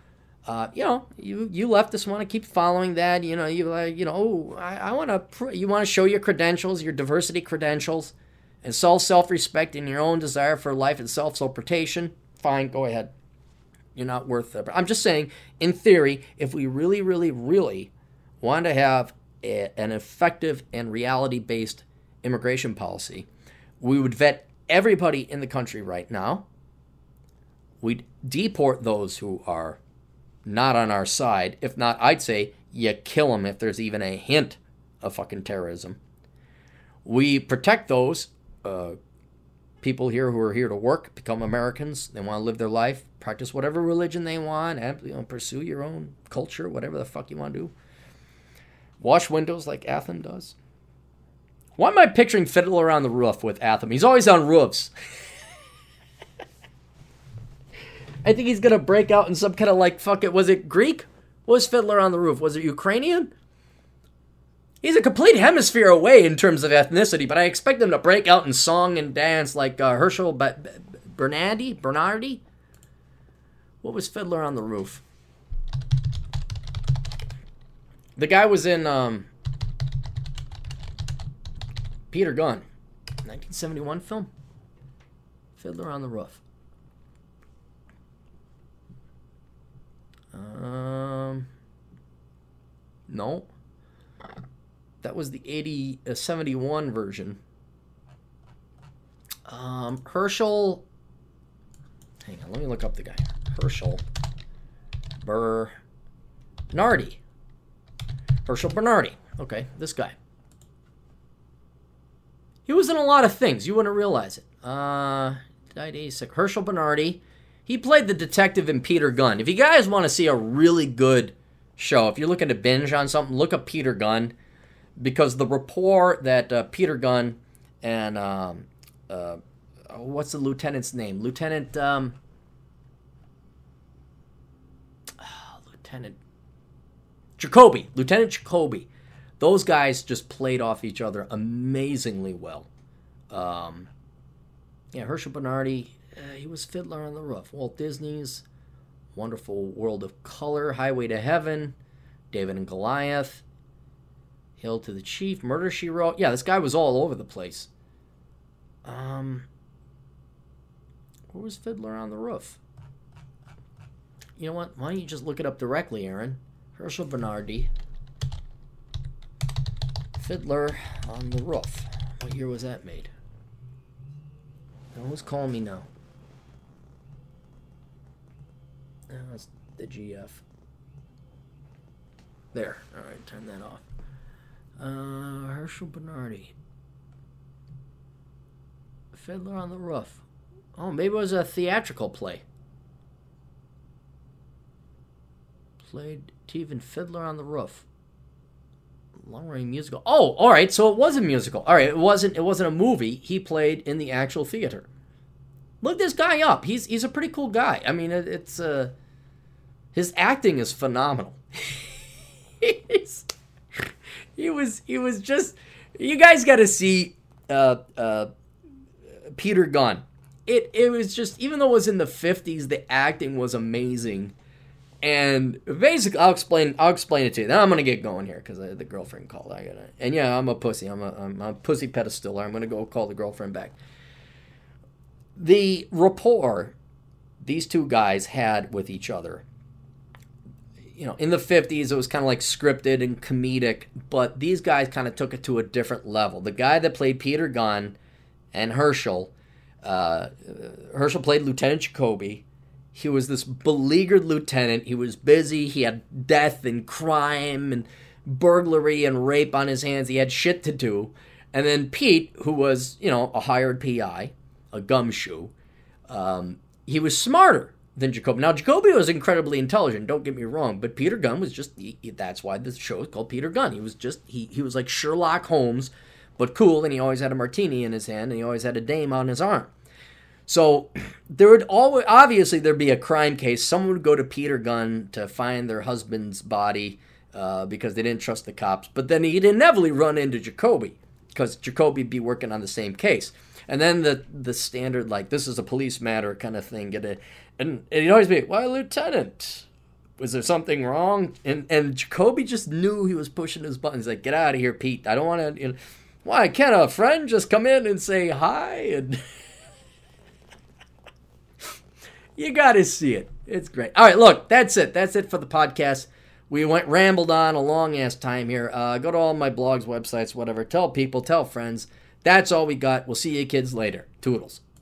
You leftists want to keep following that. You want to. You want to show your credentials, your diversity credentials, and self-respect and your own desire for life and self-sortation. Fine, go ahead. You're not worth it. I'm just saying, in theory, if we really, really, really want to have an effective and reality-based immigration policy, we would vet everybody in the country right now. We'd deport those who are not on our side. If not, I'd say you kill them if there's even a hint of fucking terrorism. We protect those people here who are here to work, become Americans. They want to live their life, practice whatever religion they want, and, pursue your own culture, whatever the fuck you want to do. Wash windows like Atham does. Why am I picturing Fiddler on the Roof with Atham? He's always on roofs. I think he's going to break out in some kind of was it Greek? What was Fiddler on the Roof? Was it Ukrainian? He's a complete hemisphere away in terms of ethnicity, but I expect him to break out in song and dance like Herschel Bernardi? What was Fiddler on the Roof? The guy was in Peter Gunn, 1971 film. Fiddler on the Roof. No. That was the 71 version. Herschel. Hang on, let me look up the guy. Herschel Bernardi. Herschel Bernardi. Okay, this guy. He was in a lot of things. You wouldn't realize it. Died 86. Herschel Bernardi. He played the detective in Peter Gunn. If you guys want to see a really good show, if you're looking to binge on something, look up Peter Gunn. Because the rapport that Peter Gunn and what's the lieutenant's name? Lieutenant Jacoby. Lieutenant Jacoby. Those guys just played off each other amazingly well. Herschel Bernardi, he was Fiddler on the Roof. Walt Disney's Wonderful World of Color, Highway to Heaven, David and Goliath, Hail to the Chief, Murder, She Wrote. Yeah, this guy was all over the place. Where was Fiddler on the Roof? You know what? Why don't you just look it up directly, Aaron? Herschel Bernardi. Fiddler on the Roof. What year was that made? Now, who's calling me now? That's the GF. There. All right, turn that off. Herschel Bernardi. Fiddler on the Roof. Oh, maybe it was a theatrical play. Played Teven Fiddler on the Roof. Long-running musical. Oh, all right. So it was a musical. All right. It wasn't a movie. He played in the actual theater. Look this guy up. He's a pretty cool guy. I mean, it's his acting is phenomenal. He was just. You guys got to see Peter Gunn. It was just, even though it was in the 50s, the acting was amazing. And basically, I'll explain it to you. Then I'm gonna get going here because the girlfriend called. I'm a pussy. I'm a pussy pedestaler. I'm gonna go call the girlfriend back. The rapport these two guys had with each other. You know, in the 50s, it was kind of like scripted and comedic, but these guys kind of took it to a different level. The guy that played Peter Gunn and Herschel played Lieutenant Jacoby. He was this beleaguered lieutenant. He was busy. He had death and crime and burglary and rape on his hands. He had shit to do. And then Pete, who was, a hired PI, a gumshoe, he was smarter than Jacoby. Now, Jacoby was incredibly intelligent, don't get me wrong, but Peter Gunn was just, that's why the show is called Peter Gunn. He was just, he was like Sherlock Holmes, but cool, and he always had a martini in his hand, and he always had a dame on his arm. So there would always, obviously there'd be a crime case. Someone would go to Peter Gunn to find their husband's body because they didn't trust the cops. But then he'd inevitably run into Jacoby because Jacoby'd be working on the same case. And then the standard, like, this is a police matter kind of thing. And he'd always be, why, Lieutenant? Was there something wrong? And Jacoby just knew he was pushing his buttons. He's like, get out of here, Pete. I don't want to, why, can't a friend just come in and say hi? And you got to see it. It's great. All right, look, that's it. That's it for the podcast. We rambled on a long-ass time here. Go to all my blogs, websites, whatever. Tell people, tell friends. That's all we got. We'll see you kids later. Toodles.